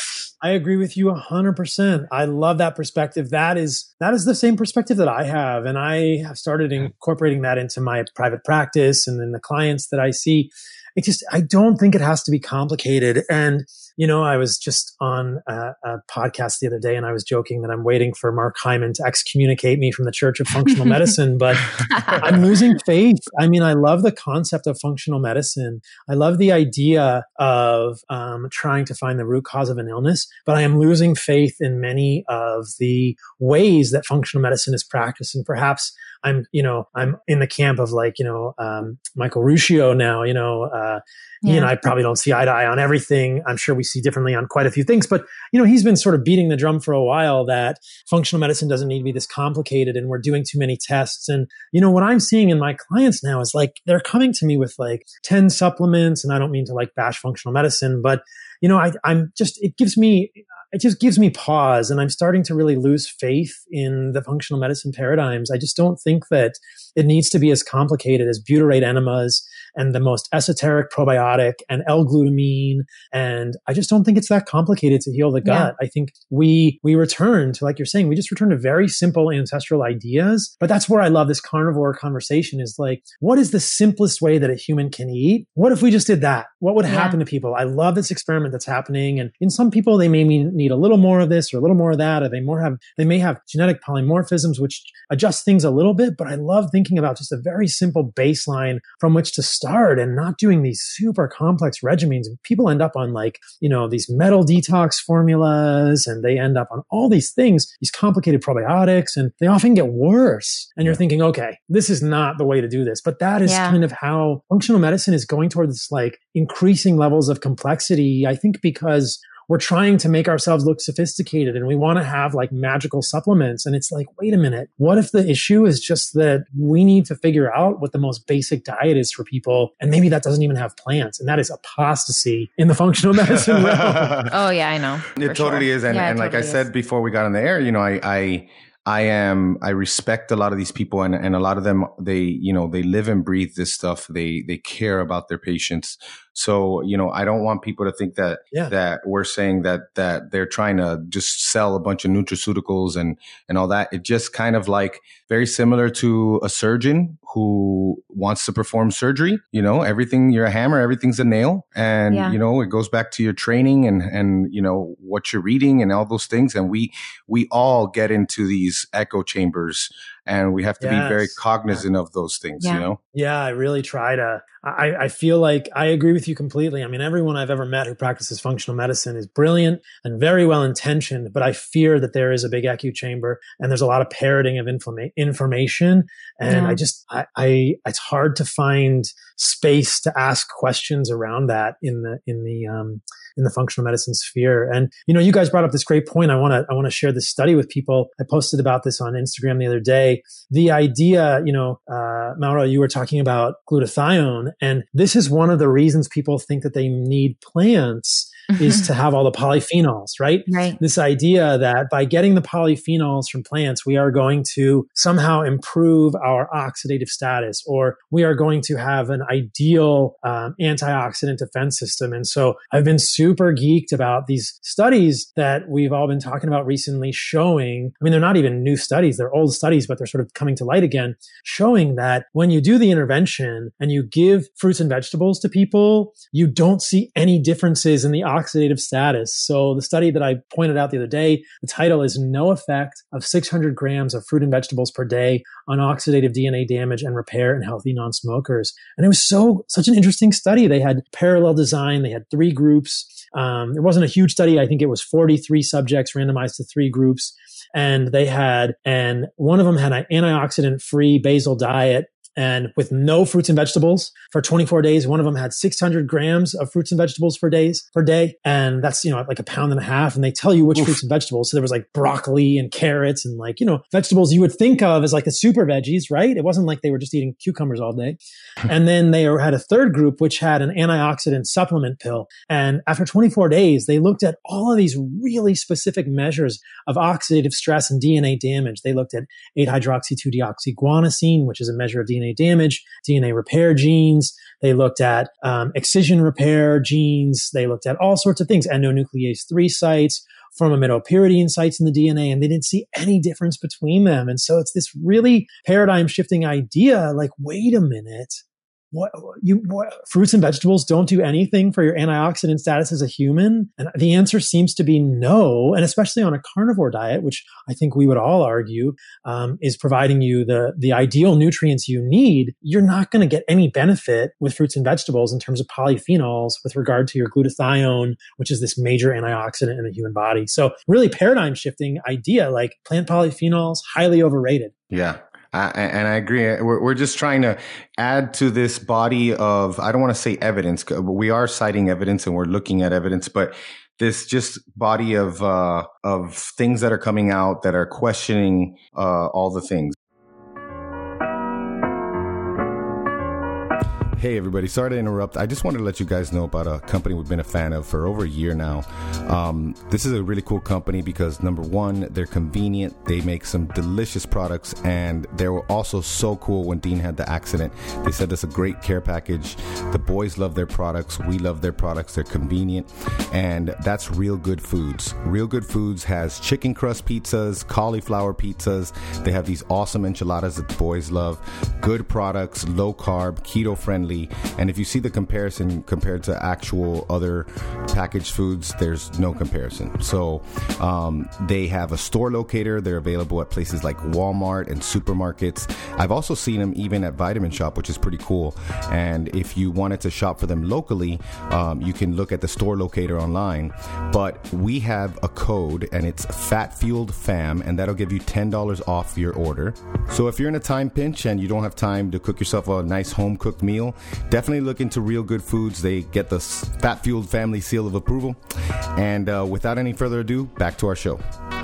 I agree with you a hundred percent. I love that perspective. That is, that is the same perspective that I have. And I have started incorporating that into my private practice and then the clients that I see. It just, I don't think it has to be complicated. And, you know, I was just on a, a podcast the other day and I was joking that I'm waiting for Mark Hyman to excommunicate me from the Church of Functional Medicine, but I'm losing faith. I mean, I love the concept of functional medicine. I love the idea of um, trying to find the root cause of an illness, but I am losing faith in many of the ways that functional medicine is practiced. And perhaps I'm, you know, I'm in the camp of like, you know, um, Michael Ruscio now, you know, uh, yeah. he and I probably don't see eye to eye on everything. I'm sure we see differently on quite a few things, but, you know, he's been sort of beating the drum for a while that functional medicine doesn't need to be this complicated and we're doing too many tests. And, you know, what I'm seeing in my clients now is like, they're coming to me with like ten supplements, and I don't mean to like bash functional medicine, but, you know, I, I'm just, it gives me, it just gives me pause, and I'm starting to really lose faith in the functional medicine paradigms. I just don't think that it needs to be as complicated as butyrate enemas and the most esoteric probiotic and L-glutamine. And I just don't think it's that complicated to heal the gut. Yeah. I think we, we return to, like you're saying, we just return to very simple ancestral ideas. But that's where I love this carnivore conversation is like, what is the simplest way that a human can eat? What if we just did that? What would yeah. happen to people? I love this experiment that's happening. And in some people, they may need a little more of this or a little more of that, or they more have, they may have genetic polymorphisms, which adjust things a little bit. But I love thinking about just a very simple baseline from which to start and not doing these super complex regimens. And people end up on like, you know, these metal detox formulas, and they end up on all these things, these complicated probiotics, and they often get worse. And you're thinking, okay, this is not the way to do this. But that is yeah. kind of how functional medicine is going towards like increasing levels of complexity. I think because we're trying to make ourselves look sophisticated and we want to have like magical supplements. And it's like, wait a minute, what if the issue is just that we need to figure out what the most basic diet is for people? And maybe that doesn't even have plants. And that is apostasy in the functional medicine realm. Oh yeah, I know. It totally sure. is. And, yeah, and totally like I is. said before we got on the air, you know, I, I, I am, I respect a lot of these people, and, and a lot of them, they, you know, they live and breathe this stuff. They, they care about their patients. So, you know, I don't want people to think that, yeah. that we're saying that, that they're trying to just sell a bunch of nutraceuticals and, and all that. It just kind of like very similar to a surgeon who wants to perform surgery. You know, everything, you're a hammer, everything's a nail. And, yeah. you know, it goes back to your training and, and, you know, what you're reading and all those things. And we, we all get into these echo chambers, and we have to yes. be very cognizant of those things, yeah. you know? Yeah, I really try to. I, I feel like I agree with you completely. I mean, everyone I've ever met who practices functional medicine is brilliant and very well intentioned, but I fear that there is a big echo chamber and there's a lot of parroting of inflama- information. And yeah. I just, I, I, it's hard to find space to ask questions around that in the, in the, um, in the functional medicine sphere. And, you know, you guys brought up this great point. I want to, I want to share this study with people. I posted about this on Instagram the other day. The idea, you know, uh, Mauro, you were talking about glutathione, and this is one of the reasons people think that they need plants mm-hmm. is to have all the polyphenols, right? Right. This idea that by getting the polyphenols from plants, we are going to somehow improve our oxidative status, or we are going to have an ideal um, antioxidant defense system. And so I've been super geeked about these studies that we've all been talking about recently showing, I mean, they're not even new studies, they're old studies, but they're sort of coming to light again, showing that when you do the intervention and you give fruits and vegetables to people, you don't see any differences in the oxidative status. So the study that I pointed out the other day, the title is No Effect of six hundred grams of fruit and vegetables per day on oxidative D N A damage and repair in healthy non-smokers. And it was so, such an interesting study. They had parallel design. They had three groups. Um, it wasn't a huge study. I think it was forty-three subjects randomized to three groups. And they had, and one of them had an antioxidant free basal diet and with no fruits and vegetables for twenty-four days. One of them had six hundred grams of fruits and vegetables per days per day. And that's, you know, like a pound and a half. And they tell you which Oof. fruits and vegetables. So there was like broccoli and carrots and like, you know, vegetables you would think of as like the super veggies, right? It wasn't like they were just eating cucumbers all day. And then they had a third group, which had an antioxidant supplement pill. And after twenty-four days, they looked at all of these really specific measures of oxidative stress and D N A damage. They looked at eight hydroxy two deoxyguanosine, which is a measure of D N A damage, D N A repair genes. They looked at um, excision repair genes. They looked at all sorts of things, endonuclease three sites, formamidopyridine sites in the D N A, and they didn't see any difference between them. And so it's this really paradigm shifting idea, like, wait a minute. What you what, fruits and vegetables don't do anything for your antioxidant status as a human? And the answer seems to be no. And especially on a carnivore diet, which I think we would all argue um, is providing you the, the ideal nutrients you need, you're not going to get any benefit with fruits and vegetables in terms of polyphenols with regard to your glutathione, which is this major antioxidant in the human body. So really paradigm shifting idea, like plant polyphenols, highly overrated. Yeah. I, and I agree. We're, we're just trying to add to this body of, I don't want to say evidence, but we are citing evidence and we're looking at evidence, but this just body of, uh, of things that are coming out that are questioning, uh, all the things. Hey, everybody. Sorry to interrupt. I just wanted to let you guys know about a company we've been a fan of for over a year now. Um, this is a really cool company because, number one, they're convenient. They make some delicious products, and they were also so cool when Dean had the accident. They said that's a great care package. The boys love their products. We love their products. They're convenient, and that's Real Good Foods. Real Good Foods has chicken crust pizzas, cauliflower pizzas. They have these awesome enchiladas that the boys love. Good products, low carb, keto friendly. And if you see the comparison compared to actual other packaged foods, there's no comparison. So um, they have a store locator. They're available at places like Walmart and supermarkets. I've also seen them even at Vitamin Shop, which is pretty cool. And if you wanted to shop for them locally, um, you can look at the store locator online. But we have a code, and it's Fat Fueled Fam, and that'll give you ten dollars off your order. So if you're in a time pinch and you don't have time to cook yourself a nice home cooked meal, definitely look into Real Good Foods. They get the Fat Fueled Family seal of approval. And uh, without any further ado, back to our show.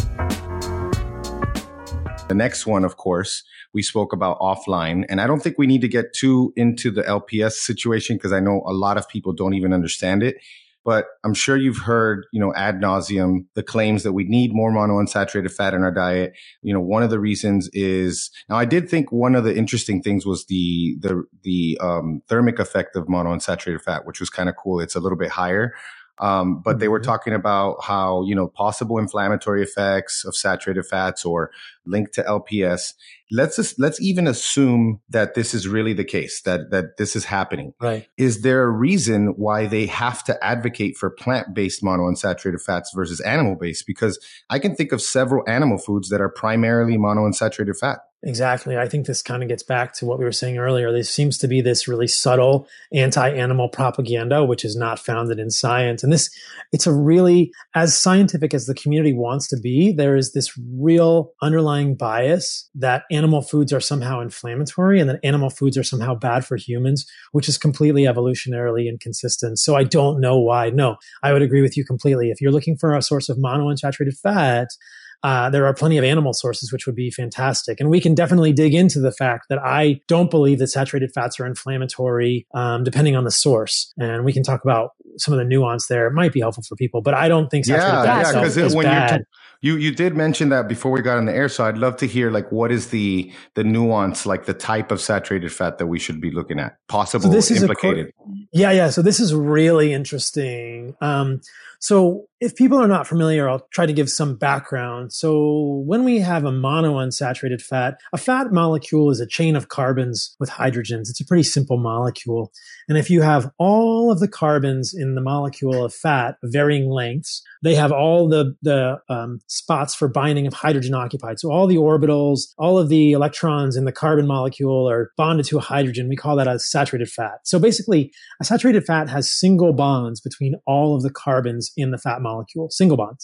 The next one, of course, we spoke about offline. And I don't think we need to get too into the L P S situation because I know a lot of people don't even understand it. But I'm sure you've heard, you know, ad nauseum, the claims that we need more monounsaturated fat in our diet. You know, one of the reasons is, now I did think one of the interesting things was the, the, the, um, thermic effect of monounsaturated fat, which was kind of cool. It's a little bit higher. Um, but mm-hmm. they were talking about how, you know, possible inflammatory effects of saturated fats or linked to L P S. Let's just, let's even assume that this is really the case, that, that this is happening. Right. Is there a reason why they have to advocate for plant-based monounsaturated fats versus animal-based? Because I can think of several animal foods that are primarily monounsaturated fat. Exactly. I think this kind of gets back to what we were saying earlier. There seems to be this really subtle anti-animal propaganda, which is not founded in science. And this, it's a really, as scientific as the community wants to be, there is this real underlying bias that animal foods are somehow inflammatory and that animal foods are somehow bad for humans, which is completely evolutionarily inconsistent. So I don't know why. No, I would agree with you completely. If you're looking for a source of monounsaturated fat, Uh, there are plenty of animal sources, which would be fantastic. And we can definitely dig into the fact that I don't believe that saturated fats are inflammatory, um, depending on the source. And we can talk about some of the nuance there. It might be helpful for people, but I don't think saturated yeah, fat yeah, itself is when bad. You're t- you, you did mention that before we got on the air. So I'd love to hear, like, what is the, the nuance, like the type of saturated fat that we should be looking at? Possible, so this is implicated. Co- yeah, yeah. So this is really interesting. Um, So if people are not familiar, I'll try to give some background. So when we have a monounsaturated fat, a fat molecule is a chain of carbons with hydrogens. It's a pretty simple molecule. And if you have all of the carbons in the molecule of fat, varying lengths, they have all the, the um, spots for binding of hydrogen occupied. So all the orbitals, all of the electrons in the carbon molecule are bonded to a hydrogen. We call that a saturated fat. So basically, a saturated fat has single bonds between all of the carbons in the fat molecule, single bonds.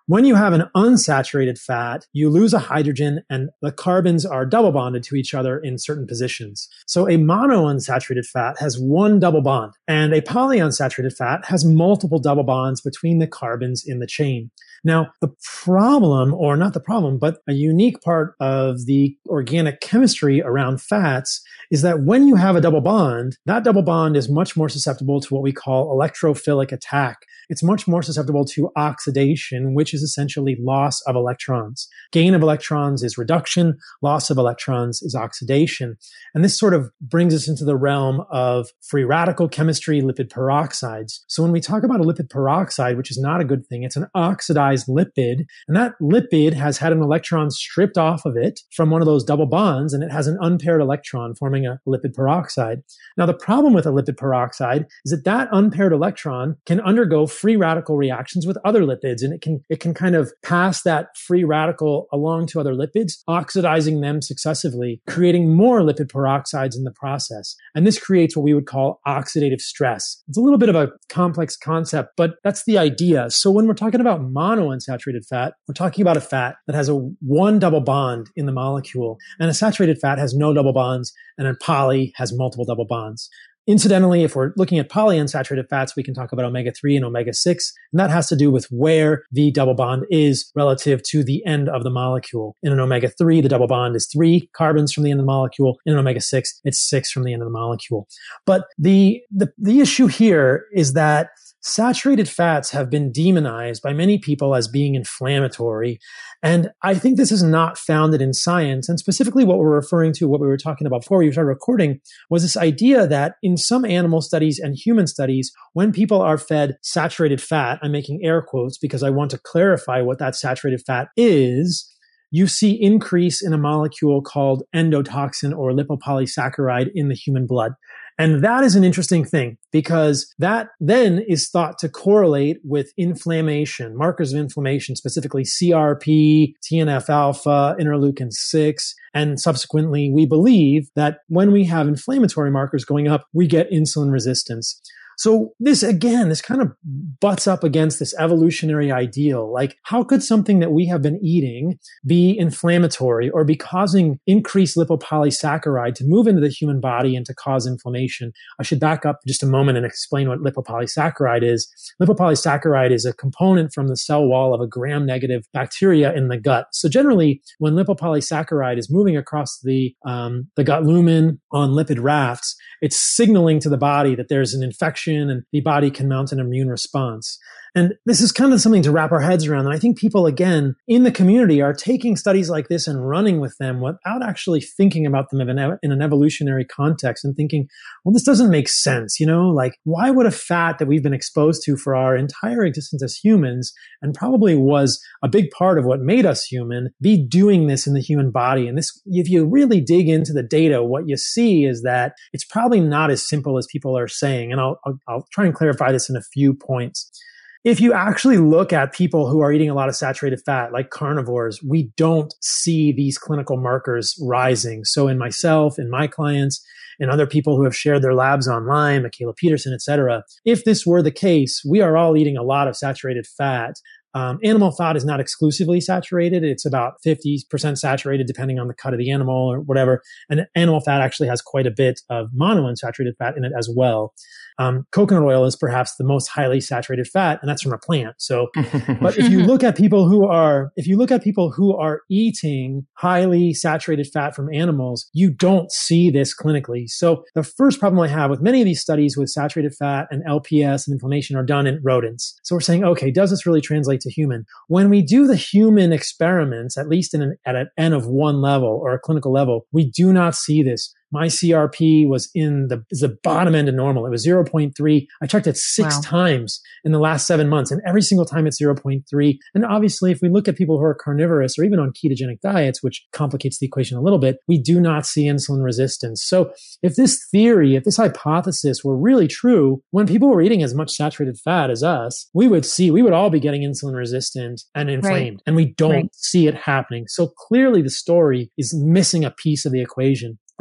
When you have an unsaturated fat, you lose a hydrogen and the carbons are double bonded to each other in certain positions. So a monounsaturated fat has one double bond, and a polyunsaturated fat has multiple double bonds between the carbons in the chain. Now, the problem, or not the problem, but a unique part of the organic chemistry around fats is that when you have a double bond, that double bond is much more susceptible to what we call electrophilic attack. It's much more susceptible to oxidation, which is essentially loss of electrons. Gain of electrons is reduction. Loss of electrons is oxidation. And this sort of brings us into the realm of free radical chemistry, lipid peroxides. So when we talk about a lipid peroxide, which is not a good thing, it's an oxidized lipid. And that lipid has had an electron stripped off of it from one of those double bonds, and it has an unpaired electron forming a lipid peroxide. Now, the problem with a lipid peroxide is that that unpaired electron can undergo free radical reactions with other lipids, and it can it can kind of pass that free radical along to other lipids, oxidizing them successively, creating more lipid peroxides in the process. And this creates what we would call oxidative stress. It's a little bit of a complex concept, but that's the idea. So when we're talking about monounsaturated fat, we're talking about a fat that has a one double bond in the molecule, and a saturated fat has no double bonds, and a poly has multiple double bonds. Incidentally, if we're looking at polyunsaturated fats, we can talk about omega three and omega six, and that has to do with where the double bond is relative to the end of the molecule. In an omega three, the double bond is three carbons from the end of the molecule. In an omega six, it's six from the end of the molecule. But the, the, the issue here is that saturated fats have been demonized by many people as being inflammatory. And I think this is not founded in science. And specifically what we're referring to, what we were talking about before we started recording, was this idea that in some animal studies and human studies, when people are fed saturated fat, I'm making air quotes because I want to clarify what that saturated fat is, you see increase in a molecule called endotoxin or lipopolysaccharide in the human blood. And that is an interesting thing because that then is thought to correlate with inflammation, markers of inflammation, specifically C R P, T N F alpha, interleukin six. And subsequently, we believe that when we have inflammatory markers going up, we get insulin resistance. So this, again, this kind of butts up against this evolutionary ideal. Like, how could something that we have been eating be inflammatory or be causing increased lipopolysaccharide to move into the human body and to cause inflammation? I should back up just a moment and explain what lipopolysaccharide is. Lipopolysaccharide is a component from the cell wall of a gram-negative bacteria in the gut. So generally, when lipopolysaccharide is moving across the, um, the gut lumen on lipid rafts, it's signaling to the body that there's an infection and the body can mount an immune response. And this is kind of something to wrap our heads around. And I think people, again, in the community are taking studies like this and running with them without actually thinking about them in an evolutionary context and thinking, well, this doesn't make sense. You know, like, why would a fat that we've been exposed to for our entire existence as humans and probably was a big part of what made us human be doing this in the human body? And this, if you really dig into the data, what you see is that it's probably not as simple as people are saying. And I'll, I'll, I'll try and clarify this in a few points. If you actually look at people who are eating a lot of saturated fat, like carnivores, we don't see these clinical markers rising. So in myself, in my clients, and other people who have shared their labs online, Michaela Peterson, et cetera, if this were the case, we are all eating a lot of saturated fat. Um, animal fat is not exclusively saturated. It's about fifty percent saturated depending on the cut of the animal or whatever. And animal fat actually has quite a bit of monounsaturated fat in it as well. Um, coconut oil is perhaps the most highly saturated fat, and that's from a plant. So, but if you look at people who are, if you look at people who are eating highly saturated fat from animals, you don't see this clinically. So the first problem I have with many of these studies with saturated fat and L P S and inflammation are done in rodents. So we're saying, okay, does this really translate to human? When we do the human experiments, at least in an, at an N of one level or a clinical level, we do not see this. My C R P was in the, the bottom end of normal. It was zero point three. I checked it six wow. times in the last seven months, and every single time it's zero point three. And obviously, if we look at people who are carnivorous or even on ketogenic diets, which complicates the equation a little bit, we do not see insulin resistance. So if this theory, if this hypothesis were really true, when people were eating as much saturated fat as us, we would see, we would all be getting insulin resistant and inflamed, right. and we don't right. see it happening. So clearly the story is missing a piece of the equation.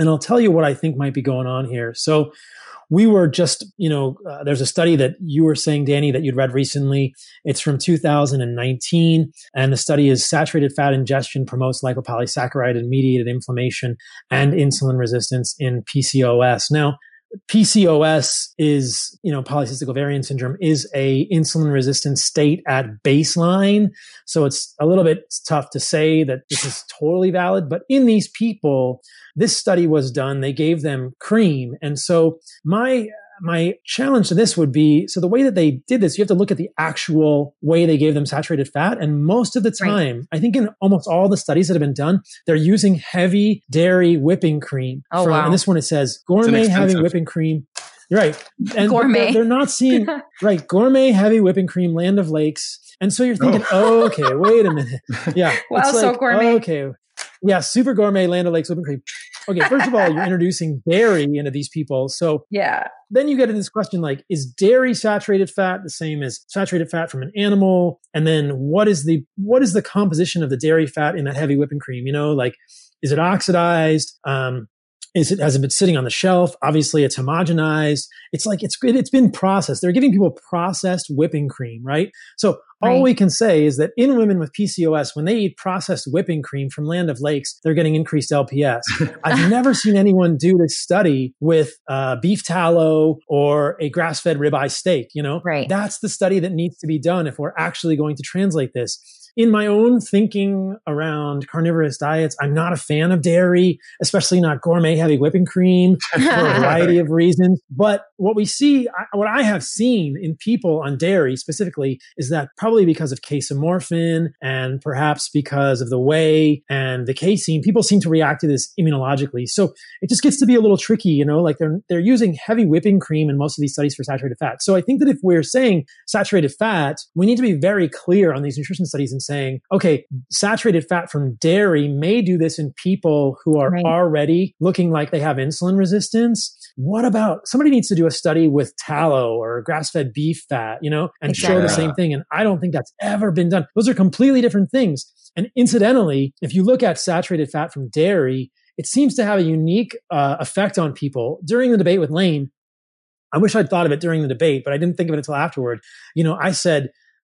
And I'll tell you what I think might be going on here. So we were just, you know, uh, there's a study that you were saying, Danny, that you'd read recently. It's from two thousand nineteen. And the study is saturated fat ingestion promotes lipopolysaccharide and mediated inflammation and insulin resistance in P C O S. Now, P C O S is, you know, polycystic ovarian syndrome is a insulin resistant state at baseline. So it's a little bit tough to say that this is totally valid, but in these people, this study was done. They gave them cream. And so my My challenge to this would be, so the way that they did this, you have to look at the actual way they gave them saturated fat. And most of the time, right. I think in almost all the studies that have been done, they're using heavy dairy whipping cream. Oh, from, wow. And this one, it says gourmet heavy whipping cream. You're right. And gourmet. They're, they're not seeing, right, gourmet heavy whipping cream, Land O'Lakes. And so you're thinking, oh, oh okay, wait a minute. Yeah. Wow, it's like, so gourmet. Oh, okay. Yeah, super gourmet Land O'Lakes whipping cream. Okay, first of all, you're introducing dairy into these people. So yeah. Then you get into this question like, is dairy saturated fat the same as saturated fat from an animal? And then what is the what is the composition of the dairy fat in that heavy whipping cream? You know, like, is it oxidized? Um, is it has it been sitting on the shelf? Obviously, it's homogenized. It's like it's it's been processed. They're giving people processed whipping cream, right? So all right. we can say is that in women with P C O S, when they eat processed whipping cream from Land O'Lakes, they're getting increased L P S. I've never seen anyone do this study with uh, beef tallow or a grass-fed ribeye steak. You know, right. That's the study that needs to be done if we're actually going to translate this. In my own thinking around carnivorous diets, I'm not a fan of dairy, especially not gourmet heavy whipping cream for a variety of reasons. But what we see, what I have seen in people on dairy specifically is that probably because of casomorphin and perhaps because of the whey and the casein, people seem to react to this immunologically. So it just gets to be a little tricky, you know, like they're, they're using heavy whipping cream in most of these studies for saturated fat. So I think that if we're saying saturated fat, we need to be very clear on these nutrition studies and saying, okay, saturated fat from dairy may do this in people who are right. already looking like they have insulin resistance. What about somebody needs to do a study with tallow or grass-fed beef fat, you know, and exactly. show the same thing. And I don't think that's ever been done. Those are completely different things. And incidentally, if you look at saturated fat from dairy, it seems to have a unique uh, effect on people. During the debate with Lane, I wish I'd thought of it during the debate, but I didn't think of it until afterward. You know, I said,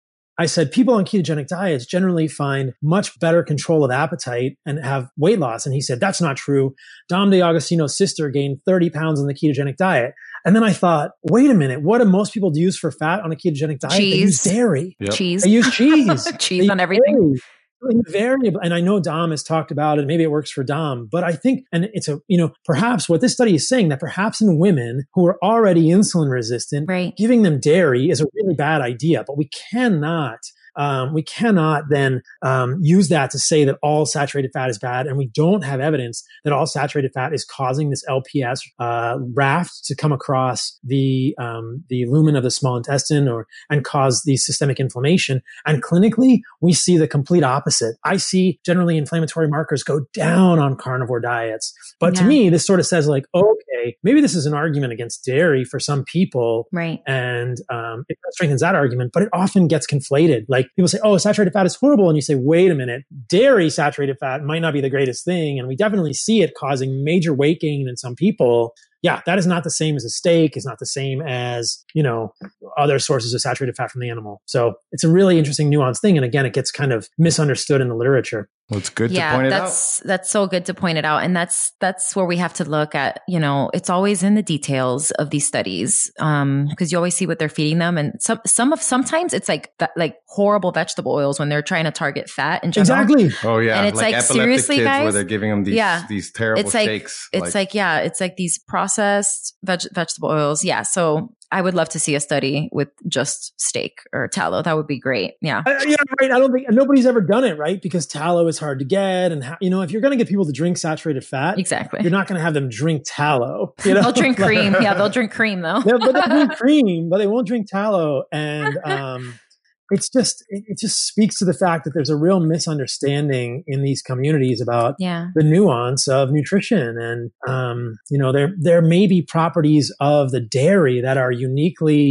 I said people on ketogenic diets generally find much better control of appetite and have weight loss. And he said, that's not true. Dom DeAgostino's sister gained thirty pounds on the ketogenic diet. And then I thought, wait a minute, what do most people use for fat on a ketogenic diet? Cheese. They use dairy. Yep. Cheese. They use cheese. cheese on everything. Variable. And I know Dom has talked about it. Maybe it works for Dom, but I think, and it's a, you know, perhaps what this study is saying that perhaps in women who are already insulin resistant, right. giving them dairy is a really bad idea, but we cannot Um, we cannot then um, use that to say that all saturated fat is bad. And we don't have evidence that all saturated fat is causing this L P S uh, raft to come across the um, the lumen of the small intestine or and cause the systemic inflammation. And clinically, we see the complete opposite. I see generally inflammatory markers go down on carnivore diets. But yeah. to me, this sort of says like, okay, maybe this is an argument against dairy for some people. Right. And um, it strengthens that argument, but it often gets conflated. Like, people say, oh, saturated fat is horrible. And you say, wait a minute, dairy saturated fat might not be the greatest thing. And we definitely see it causing major weight gain in some people. Yeah, that is not the same as a steak. It's not the same as, you know, other sources of saturated fat from the animal. So it's a really interesting nuanced thing. And again, it gets kind of misunderstood in the literature. Well, it's good yeah, to point it that's, out. That's so good to point it out. And that's, that's where we have to look at, you know, it's always in the details of these studies. Um, cause you always see what they're feeding them. And some, some of, sometimes it's like, that, like horrible vegetable oils when they're trying to target fat in general. Exactly. Oh yeah. And it's like, like seriously, kids guys, where they're giving them these, yeah, these terrible it's like, shakes. It's like, like, yeah, it's like these processed veg- vegetable oils. Yeah. So I would love to see a study with just steak or tallow. That would be great. Yeah. Uh, yeah, right. I don't think nobody's ever done it, right? Because tallow is hard to get. And, ha- you know, if you're going to get people to drink saturated fat, exactly, you're not going to have them drink tallow. You know? They'll drink cream. Yeah, they'll drink cream though. Yeah, but they'll drink cream, but they won't drink tallow. And, um, it's just, it, it just speaks to the fact that there's a real misunderstanding in these communities about yeah. the nuance of nutrition. And, um, you know, there, there may be properties of the dairy that are uniquely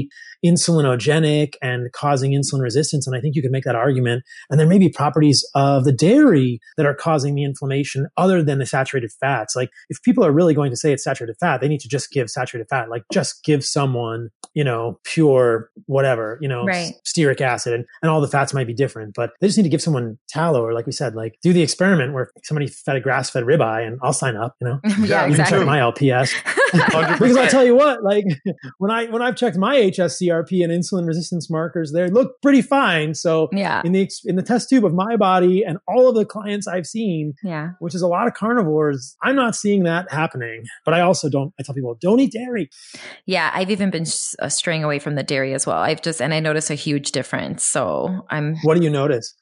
insulinogenic and causing insulin resistance. And I think you could make that argument. And there may be properties of the dairy that are causing the inflammation other than the saturated fats. Like if people are really going to say it's saturated fat, they need to just give saturated fat, like just give someone, you know, pure whatever, you know, right. stearic acid, and, and all the fats might be different, but they just need to give someone tallow, or like we said, like do the experiment where somebody fed a grass-fed ribeye, and I'll sign up, you know, yeah, you exactly. can check my L P S. Because I'll tell you what, like when I, when I've checked my H S C R P and insulin resistance markers, they look pretty fine. So yeah. in the, in the test tube of my body and all of the clients I've seen, yeah. which is a lot of carnivores, I'm not seeing that happening. But I also don't, I tell people, don't eat dairy. Yeah. I've even been uh, straying away from the dairy as well. I've just, and I notice a huge difference. So I'm. What do you notice?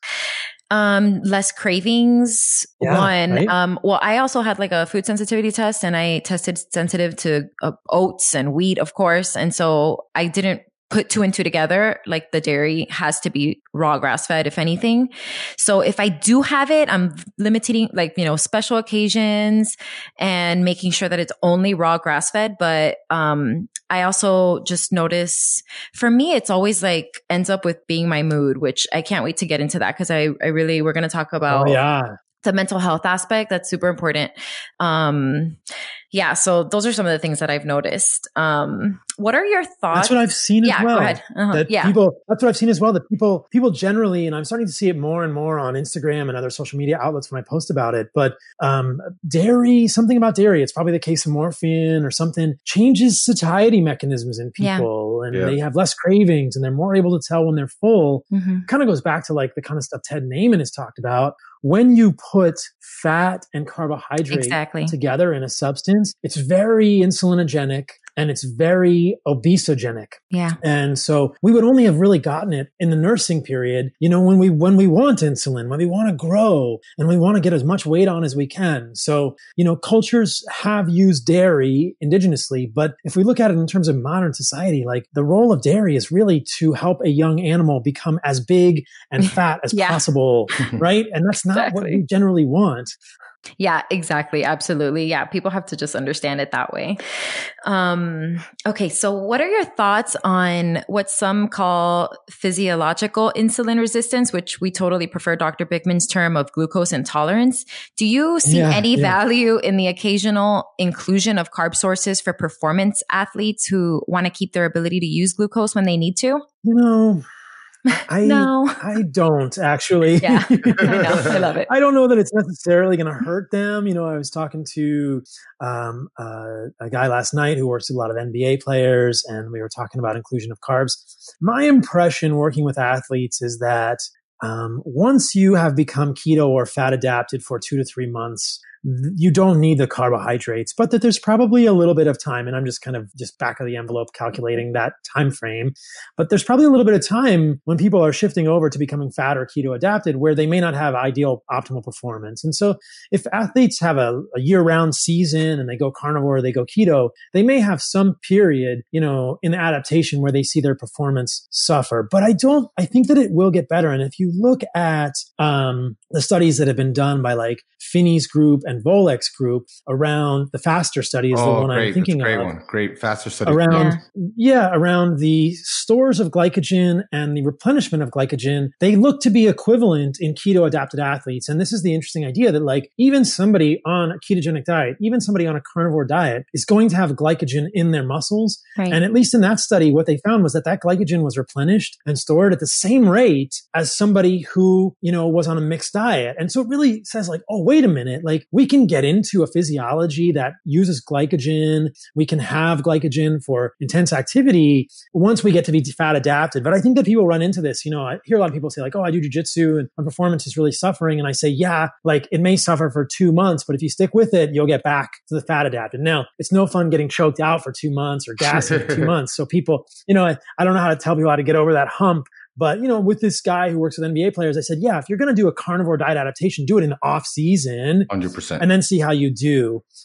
Um, less cravings. Yeah, one. right? Um, well, I also had like a food sensitivity test, and I tested sensitive to uh, oats and wheat, of course. And so I didn't put two and two together. Like the dairy has to be raw grass fed, if anything. So if I do have it, I'm limiting like, you know, special occasions and making sure that it's only raw grass fed. But, um, I also just notice for me, it's always like ends up with being my mood, which I can't wait to get into that. Cause I, I really, we're going to talk about oh, yeah. the mental health aspect. That's super important. Um, yeah. So those are some of the things that I've noticed. Um, what are your thoughts? That's what I've seen yeah, as well. Go ahead. Uh-huh. That yeah. people, that's what I've seen as well. That people, people generally, and I'm starting to see it more and more on Instagram and other social media outlets when I post about it. But um, dairy, something about dairy, it's probably the casomorphin or something, changes satiety mechanisms in people, yeah. and yeah. they have less cravings, and they're more able to tell when they're full. Mm-hmm. Kind of goes back to like the kind of stuff Ted Naiman has talked about. When you put fat and carbohydrate exactly. together in a substance, it's very insulinogenic and it's very obesogenic. Yeah. And so we would only have really gotten it in the nursing period, you know, when we, when we want insulin, when we want to grow and we want to get as much weight on as we can. So, you know, cultures have used dairy indigenously, but if we look at it in terms of modern society, like the role of dairy is really to help a young animal become as big and fat as yeah. possible, right? And that's not exactly. what we generally want. Yeah, exactly. Absolutely. Yeah. People have to just understand it that way. Um, okay. So what are your thoughts on what some call physiological insulin resistance, which we totally prefer Doctor Bikman's term of glucose intolerance? Do you see yeah, any yeah. value in the occasional inclusion of carb sources for performance athletes who want to keep their ability to use glucose when they need to? You know, I no. I don't actually. Yeah, I know. I love it. I don't know that it's necessarily going to hurt them. You know, I was talking to um, uh, a guy last night who works with a lot of N B A players, and we were talking about inclusion of carbs. My impression working with athletes is that um, once you have become keto or fat adapted for two to three months, you don't need the carbohydrates, but that there's probably a little bit of time, and I'm just kind of just back of the envelope calculating that time frame. But there's probably a little bit of time when people are shifting over to becoming fat or keto adapted where they may not have ideal optimal performance. And so if athletes have a, a year-round season and they go carnivore or they go keto, they may have some period, you know, in adaptation where they see their performance suffer. But I don't, I think that it will get better. And if you look at um, the studies that have been done by like Finney's group and Volek's group around the FASTER study is oh, the one great. I'm thinking That's a great of. One. Great FASTER study. Around, yeah. yeah, around the stores of glycogen and the replenishment of glycogen, they look to be equivalent in keto adapted athletes. And this is the interesting idea that like even somebody on a ketogenic diet, even somebody on a carnivore diet is going to have glycogen in their muscles. Right. And at least in that study, what they found was that that glycogen was replenished and stored at the same rate as somebody who, you know, was on a mixed diet. And so it really says like, oh, wait a minute, like we can get into a physiology that uses glycogen. We can have glycogen for intense activity once we get to be fat adapted. But I think that people run into this. You know, I hear a lot of people say like, oh, I do jujitsu and my performance is really suffering. And I say, yeah, like it may suffer for two months, but if you stick with it, you'll get back to the fat adapted. Now, it's no fun getting choked out for two months or gassing for two months. So people, you know, I, I don't know how to tell people how to get over that hump. But, you know, with this guy who works with N B A players, I said, yeah, if you're going to do a carnivore diet adaptation, do it in the off season. one hundred percent. And then see how you do.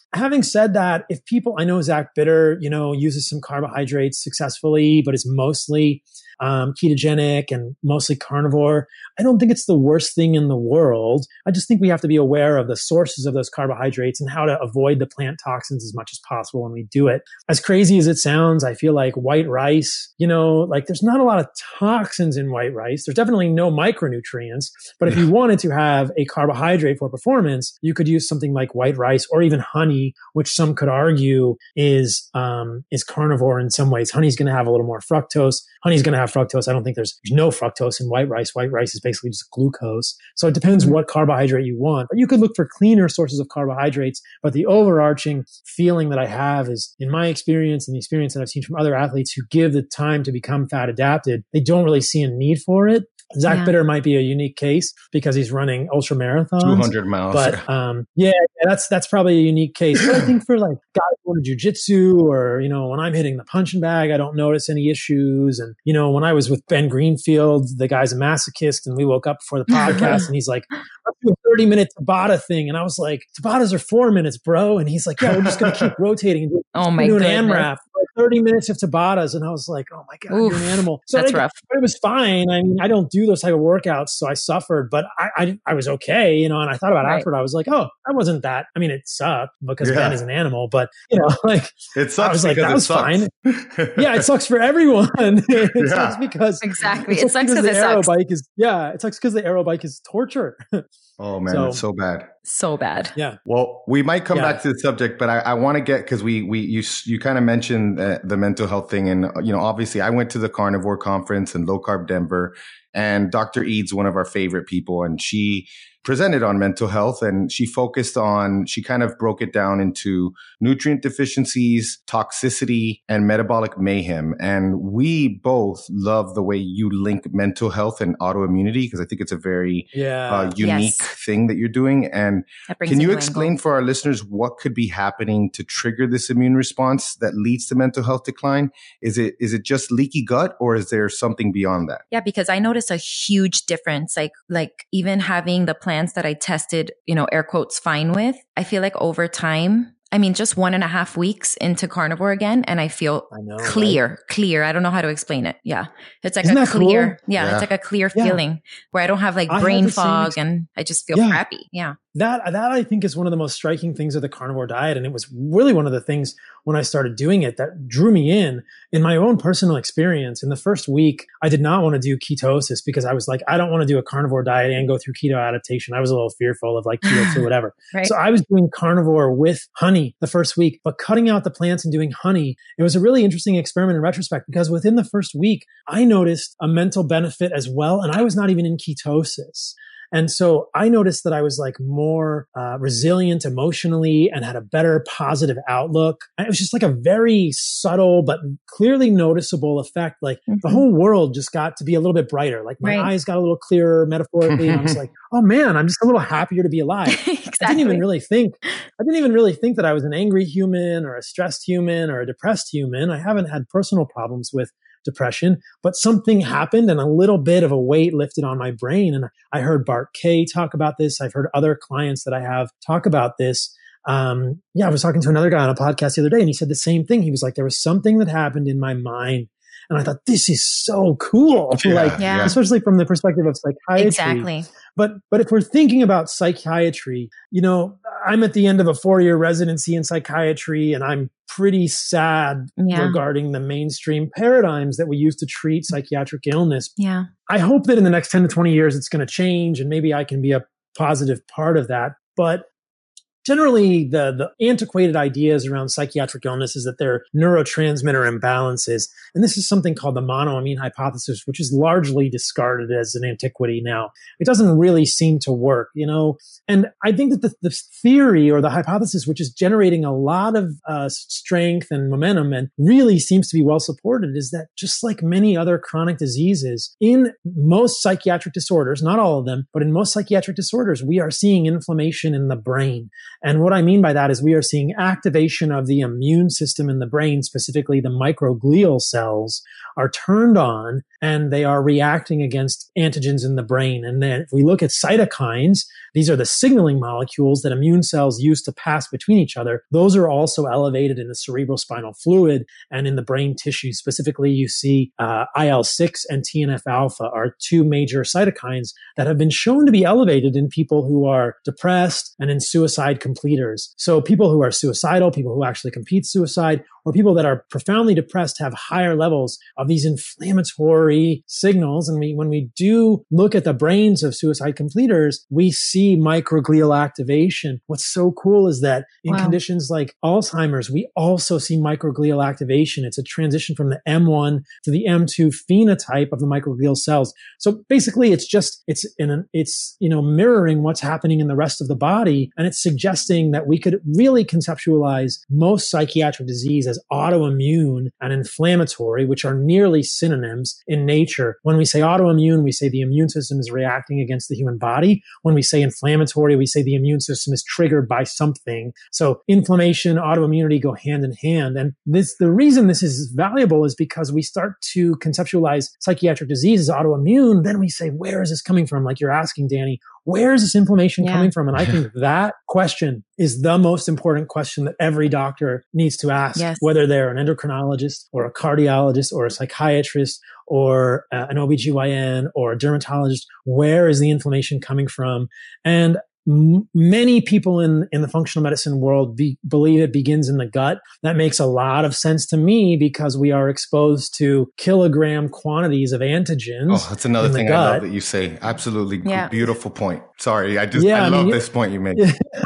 having said that, if people, I know Zach Bitter, you know, uses some carbohydrates successfully, but is mostly um, ketogenic and mostly carnivore. I don't think it's the worst thing in the world. I just think we have to be aware of the sources of those carbohydrates and how to avoid the plant toxins as much as possible when we do it. As crazy as it sounds, I feel like white rice, you know, like there's not a lot of toxins in white rice. There's definitely no micronutrients, but if you wanted to have a carbohydrate for performance, you could use something like white rice or even honey, which some could argue is, um, is carnivore in some ways. Honey's going to have a little more fructose. Honey's going to have fructose. I don't think there's, there's no fructose in white rice. White rice is basically just glucose. So it depends what carbohydrate you want, but you could look for cleaner sources of carbohydrates. But the overarching feeling that I have is, in my experience and the experience that I've seen from other athletes who give the time to become fat adapted, they don't really see a need for it. Zach yeah. Bitter might be a unique case because he's running ultra marathons, two hundred miles. But um, yeah, that's that's probably a unique case. But I think for like guys going to jujitsu, or you know, when I'm hitting the punching bag, I don't notice any issues. And you know, when I was with Ben Greenfield, the guy's a masochist, and we woke up before the podcast, and he's like, "Let's do a thirty minute Tabata thing," and I was like, "Tabatas are four minutes, bro." And he's like, "Yeah, we're just gonna keep rotating and do, oh my do an goodness. AMRAP." thirty minutes of Tabatas. And I was like, oh my God, Oof, you're an animal. So that's I, rough. But it was fine. I mean, I don't do those type of workouts. So I suffered, but I, I, I was okay, you know, and I thought about it right. afterward. I was like, oh, that wasn't that. I mean, it sucked because yeah. Ben is an animal, but you know, like it sucks. I was like, that was fine. Yeah, it sucks for everyone. it yeah. sucks because exactly. It, it sucks because the it aero sucks. bike is, yeah, it sucks because the aero bike is torture. Oh man, so, it's so bad. So bad. Yeah. Well, we might come yeah. back to the subject, but I, I want to get, because we we you you kind of mentioned uh, the mental health thing, and you know, obviously, I went to the Carnivore Conference in Low Carb Denver, and Doctor Eads, one of our favorite people, and she presented on mental health, and she focused on, she kind of broke it down into nutrient deficiencies, toxicity, and metabolic mayhem. And we both love the way you link mental health and autoimmunity, because I think it's a very yeah. uh, unique yes. thing that you're doing. And can you explain angle. for our listeners what could be happening to trigger this immune response that leads to mental health decline? Is it is it just leaky gut, or is there something beyond that? Yeah, because I noticed a huge difference. Like like even having the plants that I tested, you know, air quotes, fine with, I feel like over time, I mean, just one and a half weeks into carnivore again, and I feel I know, clear, right? clear. I don't know how to explain it. Yeah. It's like Isn't a clear, cool? yeah, yeah, it's like a clear yeah. feeling where I don't have like I brain fog ex- and I just feel yeah. crappy. Yeah. That, that I think is one of the most striking things of the carnivore diet. And it was really one of the things when I started doing it that drew me in. In my own personal experience, in the first week, I did not want to do ketosis because I was like, I don't want to do a carnivore diet and go through keto adaptation. I was a little fearful of like keto or whatever. Right. So I was doing carnivore with honey the first week, but cutting out the plants and doing honey. It was a really interesting experiment in retrospect, because within the first week, I noticed a mental benefit as well. And I was not even in ketosis. And so I noticed that I was like more uh, resilient emotionally and had a better positive outlook. It was just like a very subtle but clearly noticeable effect. Like mm-hmm. the whole world just got to be a little bit brighter. Like my right. eyes got a little clearer metaphorically. And I was like, oh man, I'm just a little happier to be alive. Exactly. I didn't even really think, I didn't even really think that I was an angry human or a stressed human or a depressed human. I haven't had personal problems with depression, but something happened and a little bit of a weight lifted on my brain. And I heard Bart Kay talk about this. I've heard other clients that I have talk about this. Um, yeah, I was talking to another guy on a podcast the other day, and he said the same thing. He was like, there was something that happened in my mind. And I thought, this is so cool. Yeah, like, yeah. especially from the perspective of psychiatry. Exactly. But, but if we're thinking about psychiatry, you know, I'm at the end of a four-year residency in psychiatry, and I'm pretty sad yeah. regarding the mainstream paradigms that we use to treat psychiatric illness. Yeah. I hope that in the next ten to twenty years, it's going to change, and maybe I can be a positive part of that. But generally, the, the antiquated ideas around psychiatric illness is that they're neurotransmitter imbalances. And this is something called the monoamine hypothesis, which is largely discarded as an antiquity now. It doesn't really seem to work, you know? And I think that the, the theory or the hypothesis, which is generating a lot of uh, strength and momentum and really seems to be well supported, is that just like many other chronic diseases, in most psychiatric disorders, not all of them, but in most psychiatric disorders, we are seeing inflammation in the brain. And what I mean by that is we are seeing activation of the immune system in the brain, specifically the microglial cells are turned on and they are reacting against antigens in the brain. And then if we look at cytokines, these are the signaling molecules that immune cells use to pass between each other. Those are also elevated in the cerebrospinal fluid and in the brain tissue. Specifically, you see uh, I L six and T N F alpha are two major cytokines that have been shown to be elevated in people who are depressed and in suicide completers. So people who are suicidal, people who actually complete suicide, or people that are profoundly depressed have higher levels of these inflammatory signals. And we, when we do look at the brains of suicide completers, we see microglial activation. What's so cool is that in wow. conditions like Alzheimer's, we also see microglial activation. It's a transition from the M one to the M two phenotype of the microglial cells. So basically, it's just, it's in an, it's, you know, mirroring what's happening in the rest of the body. And it's suggesting that we could really conceptualize most psychiatric disease as autoimmune and inflammatory, which are nearly synonyms in nature. When we say autoimmune, we say the immune system is reacting against the human body. When we say inflammatory, we say the immune system is triggered by something. So inflammation, autoimmunity go hand in hand. And this, the reason this is valuable is because we start to conceptualize psychiatric disease as autoimmune. Then we say, where is this coming from? Like you're asking, Danny, where is this inflammation yeah. coming from? And I think that question is the most important question that every doctor needs to ask, yes. whether they're an endocrinologist or a cardiologist or a psychiatrist or uh, an O B G Y N or a dermatologist. Where is the inflammation coming from? And m- many people in, in the functional medicine world be, believe it begins in the gut. That makes a lot of sense to me because we are exposed to kilogram quantities of antigens. Oh, that's another thing I love that you say. Absolutely yeah. beautiful point. Sorry, I just yeah, I, I love mean, this point you made.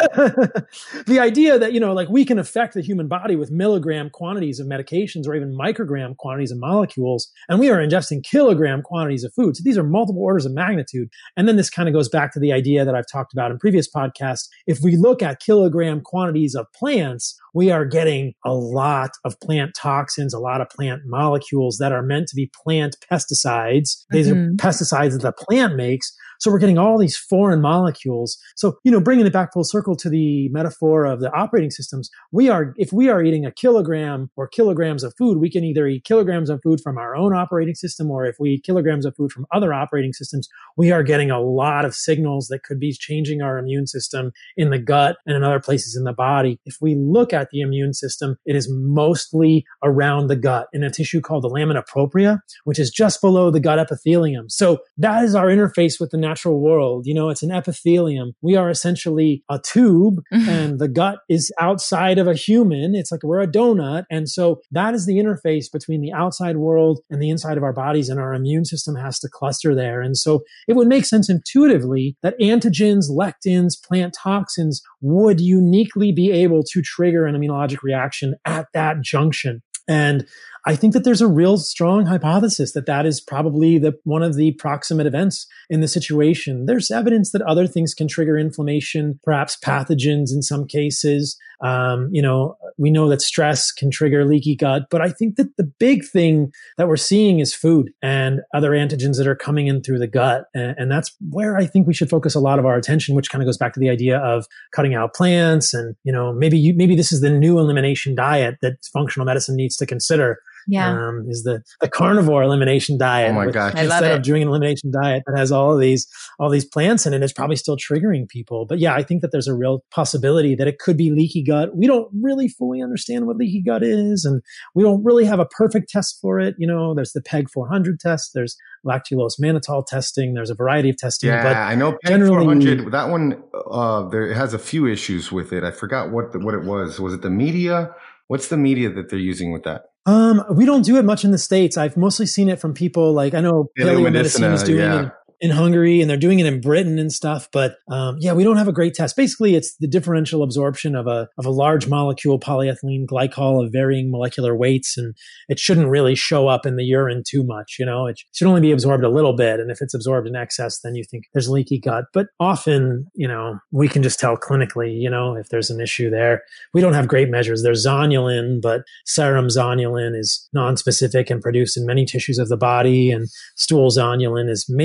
The idea that, you know, like we can affect the human body with milligram quantities of medications or even microgram quantities of molecules, and we are ingesting kilogram quantities of food. So these are multiple orders of magnitude. And then this kind of goes back to the idea that I've talked about in previous podcasts. If we look at kilogram quantities of plants, we are getting a lot of plant toxins, a lot of plant molecules that are meant to be plant pesticides. These mm-hmm. are pesticides that the plant makes. So we're getting all these foreign molecules. So, you know, bringing it back full circle to the metaphor of the operating systems, we are, if we are eating a kilogram or kilograms of food, we can either eat kilograms of food from our own operating system, or if we eat kilograms of food from other operating systems, we are getting a lot of signals that could be changing our immune system in the gut and in other places in the body. If we look at the immune system, it is mostly around the gut in a tissue called the lamina propria, which is just below the gut epithelium. So that is our interface with the natural world. You know, it's an epithelium. We are essentially a tube and the gut is outside of a human. It's like we're a donut. And so that is the interface between the outside world and the inside of our bodies, and our immune system has to cluster there. And so it would make sense intuitively that antigens, lectins, plant toxins would uniquely be able to trigger an immunologic reaction at that junction. And I think that there's a real strong hypothesis that that is probably the one of the proximate events in the situation. There's evidence that other things can trigger inflammation, perhaps pathogens in some cases. Um, you know, we know that stress can trigger leaky gut, but I think that the big thing that we're seeing is food and other antigens that are coming in through the gut. And, and that's where I think we should focus a lot of our attention, which kind of goes back to the idea of cutting out plants. And, you know, maybe you, maybe this is the new elimination diet that functional medicine needs to consider. Yeah. Um, is the, the carnivore elimination diet. Oh my gosh. I love Instead it. of doing an elimination diet that has all of these, all these plants in it, it's probably still triggering people. But yeah, I think that there's a real possibility that it could be leaky gut. We don't really fully understand what leaky gut is, and we don't really have a perfect test for it. You know, there's the PEG four hundred test, there's lactulose mannitol testing, there's a variety of testing. Yeah, but I know PEG four hundred, that one, uh, there it has a few issues with it. I forgot what the, what it was. Was it the media? What's the media that they're using with that? Um, we don't do it much in the States. I've mostly seen it from people like, I know Paleomedicine is doing yeah. it in Hungary and they're doing it in Britain and stuff. But, um, yeah, we don't have a great test. Basically, it's the differential absorption of a, of a large molecule polyethylene glycol of varying molecular weights. And it shouldn't really show up in the urine too much. You know, it should only be absorbed a little bit. And if it's absorbed in excess, then you think there's leaky gut. But often, you know, we can just tell clinically, you know, if there's an issue there. We don't have great measures. There's zonulin, but serum zonulin is nonspecific and produced in many tissues of the body. And stool zonulin is maybe a little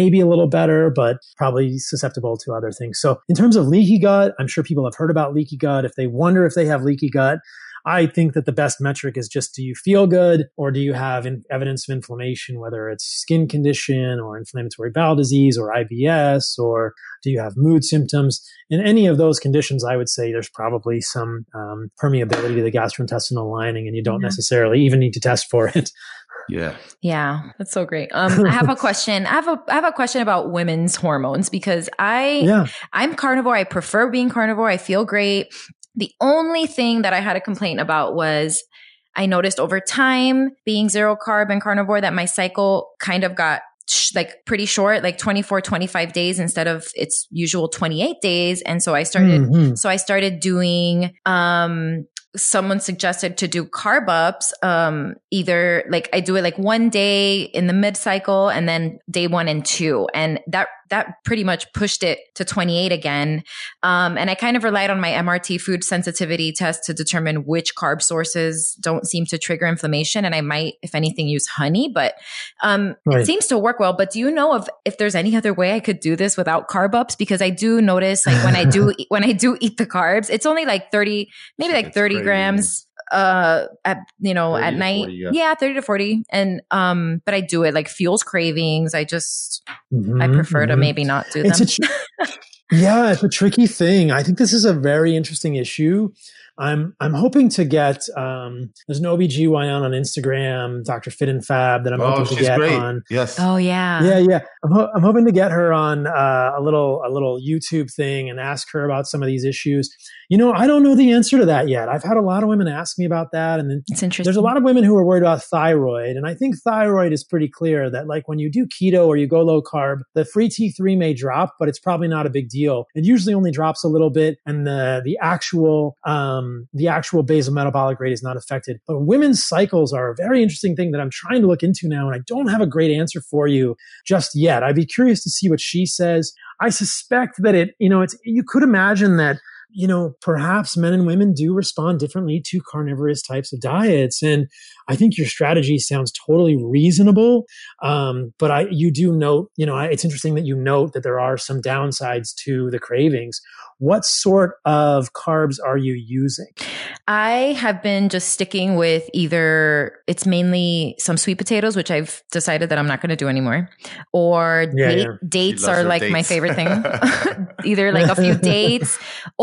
feel better, but probably susceptible to other things. So in terms of leaky gut, I'm sure people have heard about leaky gut. If they wonder if they have leaky gut, I think that the best metric is just, do you feel good, or do you have in, evidence of inflammation, whether it's skin condition or inflammatory bowel disease or I B S, or do you have mood symptoms? In any of those conditions, I would say there's probably some um, permeability to the gastrointestinal lining, and you don't yeah. necessarily even need to test for it. Yeah. Yeah. That's so great. Um, I have a question. I have a, I have a question about women's hormones, because I, yeah. I'm carnivore. I prefer being carnivore. I feel great. The only thing that I had a complaint about was I noticed over time, being zero carb and carnivore, that my cycle kind of got sh- like pretty short, like twenty-four, twenty-five days instead of its usual twenty-eight days. And so I started, mm-hmm. so I started doing, um, someone suggested to do carb ups, um, either like I do it like one day in the mid cycle and then day one and two. And that, that pretty much pushed it to twenty-eight again. Um, and I kind of relied on my M R T food sensitivity test to determine which carb sources don't seem to trigger inflammation. And I might, if anything, use honey, but, um, right. it seems to work well. But do you know of if there's any other way I could do this without carb ups? Because I do notice, like when I do, when I do eat the carbs, it's only like thirty, maybe like it's thirty crazy. grams uh at you know at night forty, yeah. yeah thirty to forty, and um but I do it, like fuels cravings. I just mm-hmm, I prefer mm-hmm. to maybe not do it's them a tr- yeah it's a tricky thing. I think this is a very interesting issue. I'm I'm hoping to get um there's an O B G Y N on Instagram, Doctor Fit and Fab, that I'm oh, hoping to get great. on. Yes. Oh yeah. Yeah, yeah. I'm ho- I'm hoping to get her on uh, a little a little YouTube thing and ask her about some of these issues. You know, I don't know the answer to that yet. I've had a lot of women ask me about that, and then it's interesting. There's a lot of women who are worried about thyroid, and I think thyroid is pretty clear that, like, when you do keto or you go low carb, the free T three may drop, but it's probably not a big deal. It usually only drops a little bit, and the the actual um the actual basal metabolic rate is not affected. But women's cycles are a very interesting thing that I'm trying to look into now, and I don't have a great answer for you just yet. I'd be curious to see what she says. I suspect that it, you know, it's, you could imagine that, you know, perhaps men and women do respond differently to carnivorous types of diets. And I think your strategy sounds totally reasonable. Um, but I, you do note, you know, I, it's interesting that you note that there are some downsides to the cravings. What sort of carbs are you using? I have been just sticking with either, it's mainly some sweet potatoes, which I've decided that I'm not going to do anymore, or yeah, date, yeah. dates are like dates. my favorite thing. Either like a few dates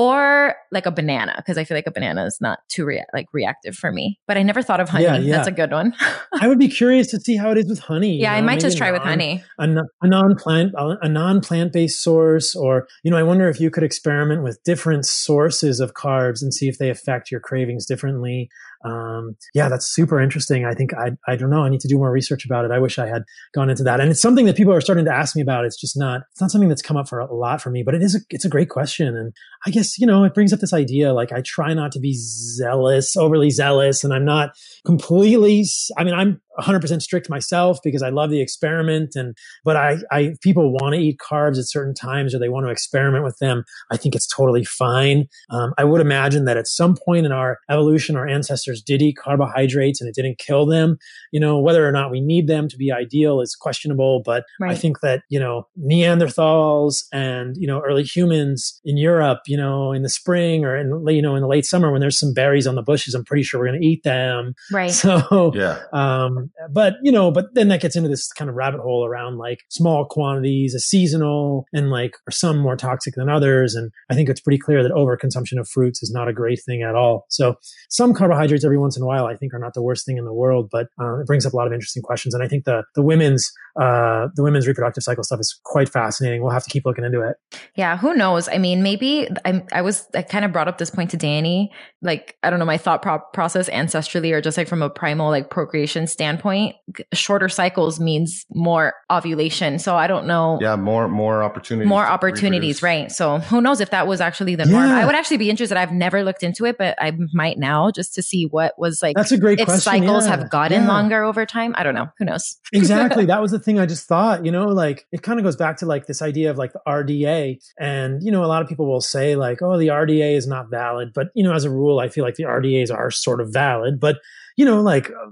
or like a banana, because I feel like a banana is not too rea- like reactive for me. But I never thought of honey. Yeah, yeah. That's a good one. I would be curious to see how it is with honey. Yeah, you know? I might Maybe just try non, with honey. A, a non-plant, a non-plant-based source, or, you know, I wonder if you could experiment with different sources of carbs and see if they affect your cravings differently. Um, yeah, that's super interesting. I think I, I don't know. I need to do more research about it. I wish I had gone into that. And it's something that people are starting to ask me about. It's just not, it's not something that's come up for a lot for me, but it is a, it's a great question. And I guess, you know, it brings up this idea, like, I try not to be zealous, overly zealous, and I'm not completely, I mean, I'm one hundred percent strict myself because I love the experiment. And, but I, I, people want to eat carbs at certain times, or they want to experiment with them. I think it's totally fine. Um, I would imagine that at some point in our evolution, our ancestors did eat carbohydrates and it didn't kill them. You know, whether or not we need them to be ideal is questionable, but right. I think that, you know, Neanderthals and, you know, early humans in Europe, you know, in the spring or in, you know, in the late summer, when there's some berries on the bushes, I'm pretty sure we're going to eat them. Right. So, yeah. um, but, you know, but then that gets into this kind of rabbit hole around like small quantities, a seasonal, and like, are some more toxic than others. And I think it's pretty clear that overconsumption of fruits is not a great thing at all. So some carbohydrates every once in a while, I think, are not the worst thing in the world, but uh, it brings up a lot of interesting questions. And I think the, the women's, uh, the women's reproductive cycle stuff is quite fascinating. We'll have to keep looking into it. Yeah. Who knows? I mean, maybe I, I was, I kind of brought up this point to Danny, like, I don't know, my thought pro- process ancestrally, or just like from a primal, like procreation standpoint, shorter cycles means more ovulation. So I don't know. Yeah. More, more opportunities. More opportunities. Reproduce. Right. So who knows if that was actually the norm. Yeah. I would actually be interested. I've never looked into it, but I might now, just to see what was like, that's a great if question. cycles yeah. have gotten yeah. longer over time. I don't know. Who knows? Exactly. That was the thing I just thought, you know, like it kind of goes back to like this idea of like the R D A. And, you know, a lot of people will say like, oh, the R D A is not valid. But, you know, as a rule, I feel like the R D As are sort of valid. But, you know, like uh,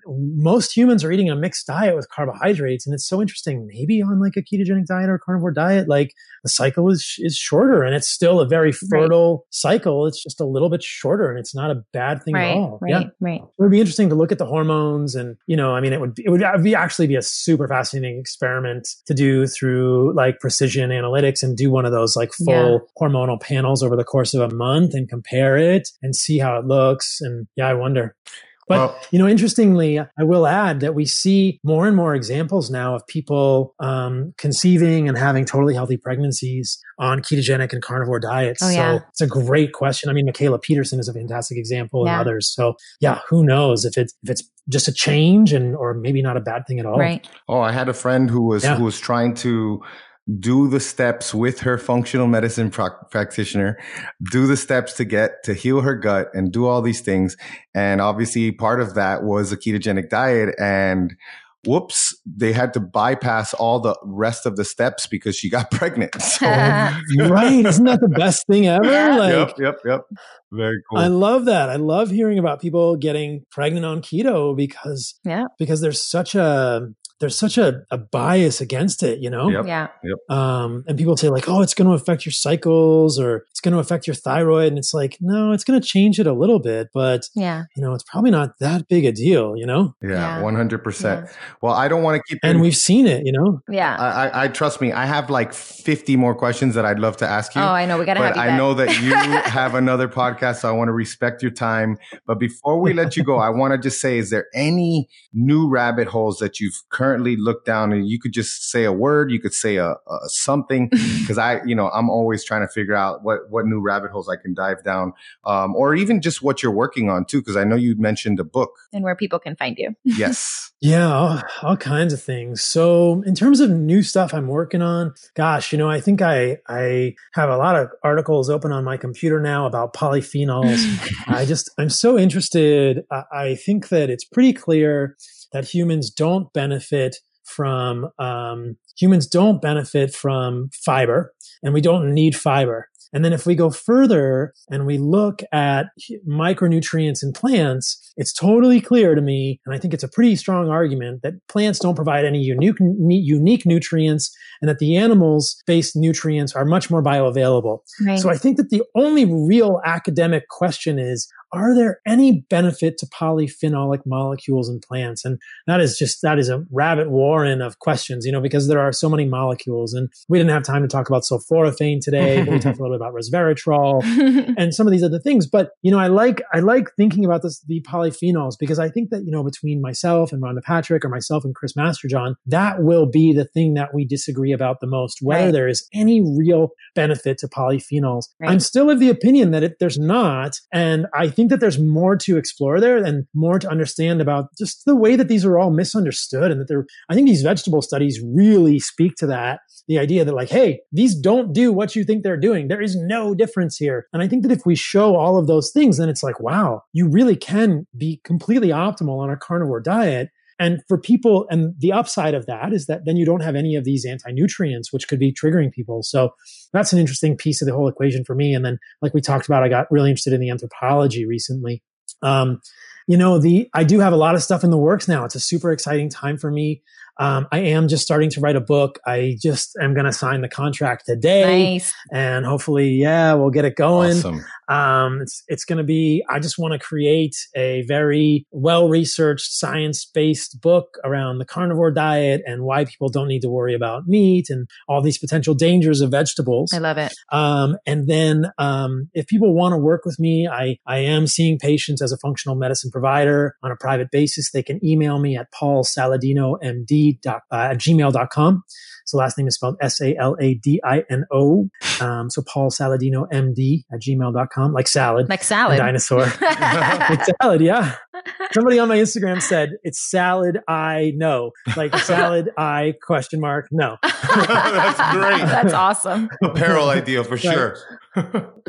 most humans are eating a mixed diet with carbohydrates. And it's so interesting. Maybe on like a ketogenic diet or a carnivore diet, like the cycle is, is shorter and it's still a very fertile right. cycle. It's just a little bit shorter and it's not a bad thing right, at all. Right, yeah. right. It would be interesting to look at the hormones and, you know, I mean, it would, it would be actually be a super fascinating experiment to do through like precision analytics and do one of those like full yeah. hormonal panels over the course of a month and compare it and see how it looks. And yeah, I wonder. But, well, you know, interestingly, I will add that we see more and more examples now of people um, conceiving and having totally healthy pregnancies on ketogenic and carnivore diets. Oh, yeah. So it's a great question. I mean, Michaela Peterson is a fantastic example yeah. and others. So yeah, who knows if it's, if it's just a change and, or maybe not a bad thing at all. Right. Oh, I had a friend who was, yeah. who was trying to do the steps with her functional medicine pra- practitioner, do the steps to get to heal her gut and do all these things. And obviously part of that was a ketogenic diet, and whoops, they had to bypass all the rest of the steps because she got pregnant. So, right. Isn't that the best thing ever? Yeah. Like, yep, yep, yep. Very cool. I love that. I love hearing about people getting pregnant on keto because, yeah. because there's such a, there's such a, a bias against it, you know? Yep. Yeah. Yep. Um, and people say like, oh, it's going to affect your cycles or it's going to affect your thyroid. And it's like, no, it's going to change it a little bit, but yeah, you know, it's probably not that big a deal, you know? Yeah. Yeah. one hundred percent. Yeah. Well, I don't want to keep, and we've seen it, you know? Yeah. I, I, I trust me. I have like fifty more questions that I'd love to ask you. Oh, I know. We got to have you I back. know that you have another podcast, so I want to respect your time. But before we let you go, I want to just say, is there any new rabbit holes that you've currently looked down? And you could just say a word, you could say a, a something, because I, you know, I'm always trying to figure out what, what new rabbit holes I can dive down, um, or even just what you're working on too, because I know you mentioned a book. And where people can find you. Yes. Yeah, all, all kinds of things. So in terms of new stuff I'm working on, gosh, you know, I think I I have a lot of articles open on my computer now about polyphenols. I just, I'm so interested. I, I think that it's pretty clear that humans don't benefit from, um, humans don't benefit from fiber, and we don't need fiber. And then if we go further and we look at micronutrients in plants, it's totally clear to me, and I think it's a pretty strong argument, that plants don't provide any unique, unique nutrients, and that the animals-based nutrients are much more bioavailable. Right. So I think that the only real academic question is, are there any benefit to polyphenolic molecules in plants? And that is just, that is a rabbit warren of questions, you know, because there are so many molecules. And we didn't have time to talk about sulforaphane today, but we talked a little bit about resveratrol and some of these other things. But, you know, I like, I like thinking about this, the polyphenols, because I think that, you know, between myself and Rhonda Patrick, or myself and Chris Masterjohn, that will be the thing that we disagree about the most, whether right. there is any real benefit to polyphenols. Right. I'm still of the opinion that it, there's not. And I think that there's more to explore there and more to understand about just the way that these are all misunderstood. And that they're, I think these vegetable studies really speak to that. The idea that like, hey, these don't do what you think they're doing. There is no difference here. And I think that if we show all of those things, then it's like, wow, you really can be completely optimal on a carnivore diet. And for people, and the upside of that is that then you don't have any of these anti-nutrients, which could be triggering people. So that's an interesting piece of the whole equation for me. And then, like we talked about, I got really interested in the anthropology recently. Um, you know, the, I do have a lot of stuff in the works now. It's a super exciting time for me. Um, I am just starting to write a book. I just am going to sign the contract today. Nice. And hopefully, yeah, we'll get it going. Awesome. Um, it's, it's going to be, I just want to create a very well-researched, science-based book around the carnivore diet and why people don't need to worry about meat and all these potential dangers of vegetables. I love it. Um, and then, um, if people want to work with me, I, I am seeing patients as a functional medicine provider on a private basis. They can email me at paul saladino m d dot, uh, at gmail dot com. So last name is spelled S A L A D I N O. Um, so Paul Saladino M D at gmail dot com, like salad. Like salad. Dinosaur. Like salad, yeah. Somebody on my Instagram said, it's salad, I know. Like salad, I question mark, no. That's great. That's awesome. Apparel idea for sure. Right.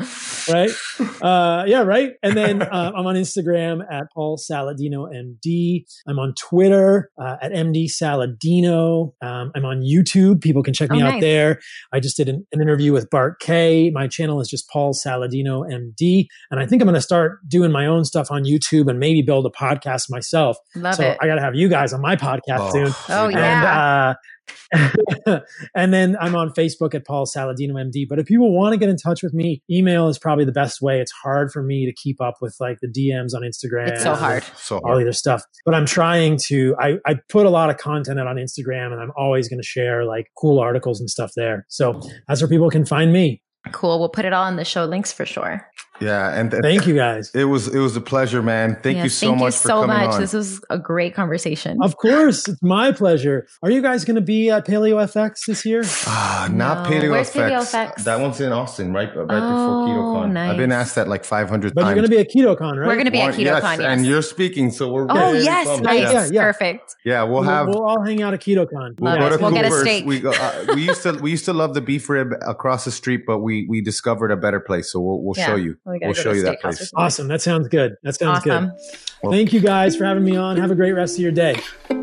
right? Uh, yeah, right. And then uh, I'm on Instagram at Paul Saladino M D. I'm on Twitter uh, at M D Saladino. Um, I'm on YouTube. People can check me oh, out nice. there. I just did an, an interview with Bart Kay. My channel is just Paul Saladino M D. And I think I'm going to start doing my own stuff on YouTube and maybe build a podcast myself. Love so it. I got to have you guys on my podcast oh. soon. Oh, yeah. And, uh, and then I'm on Facebook at Paul Saladino M D. But if people want to get in touch with me, email is probably the best way. It's hard for me to keep up with like the D Ms on Instagram. It's so hard. So hard. All the other stuff. But I'm trying to, I, I put a lot of content out on Instagram and I'm always going to share like cool articles and stuff there. So that's where people can find me. Cool. We'll put it all in the show links for sure. Yeah, and th- thank you guys. It was it was a pleasure, man. Thank yes, you so thank much you for so coming much. on. This was a great conversation. Of course, it's my pleasure. Are you guys going to be at Paleo F X this year? Ah, not no. Paleo Where's F X. Paleo F X? That one's in Austin, right? Right oh, before KetoCon. Nice. I've been asked that like five hundred but times. But you're going to be at KetoCon, right? We're going to be at KetoCon, yes, yes. And you're speaking, so we're oh yes, nice, yeah. Yeah, yeah. perfect. Yeah, we'll have. We'll, we'll all hang out at KetoCon. We'll, yeah. go to we'll get a steak. We, go, uh, we used to we used to love the beef rib across the street, but we we discovered a better place, so we'll we'll yeah. show you. We we'll show you that place. Awesome. That sounds good. That sounds awesome. good. Well, thank you guys for having me on. Have a great rest of your day.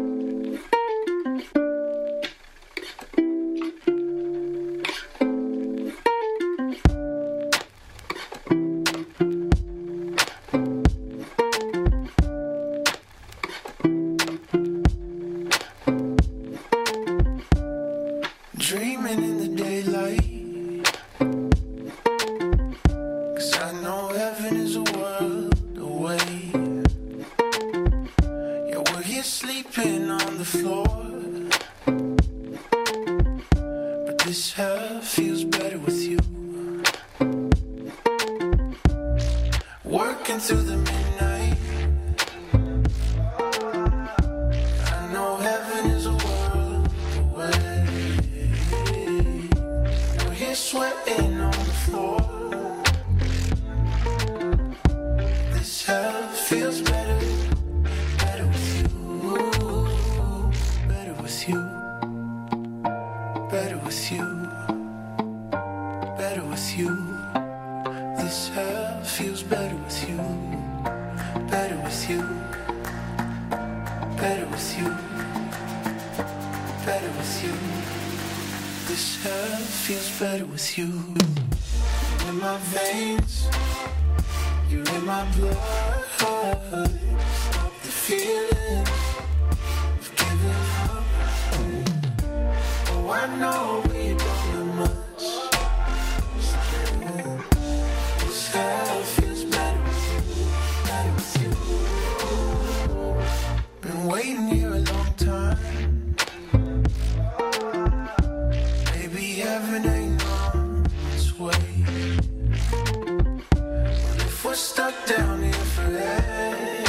Dreaming in the daylight. Sleeping on the floor, but this hell feels better with you. Working through the midnight, I know heaven is a world away. We're here sweating on the floor. This hell feels better. You, better with you, better with you. This hell feels better with you, better with you, better with you, better with you. This hell feels better with you. You're in my veins, you're in my blood. The feeling of giving up. Oh, I know we don't have much. This hell feels better with you, better with you. Been waiting here a long time. Baby, heaven ain't on its way. But if we're stuck down here forever,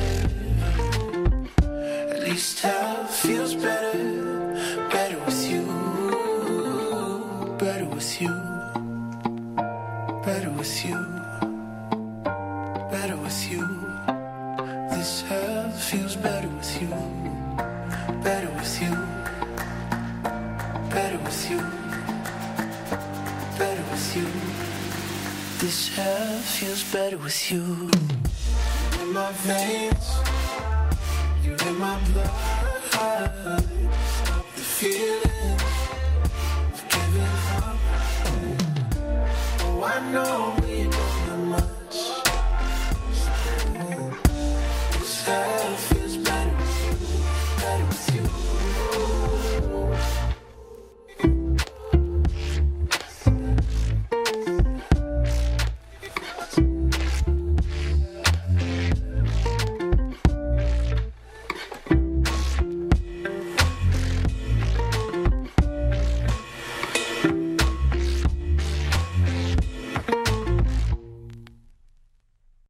at least hell feels better. Better with you, better with you, better with you, better with you. This hell feels better with you, better with you, better with you, better with you. This hell feels better with you. You're in my veins, you're in my blood. The feeling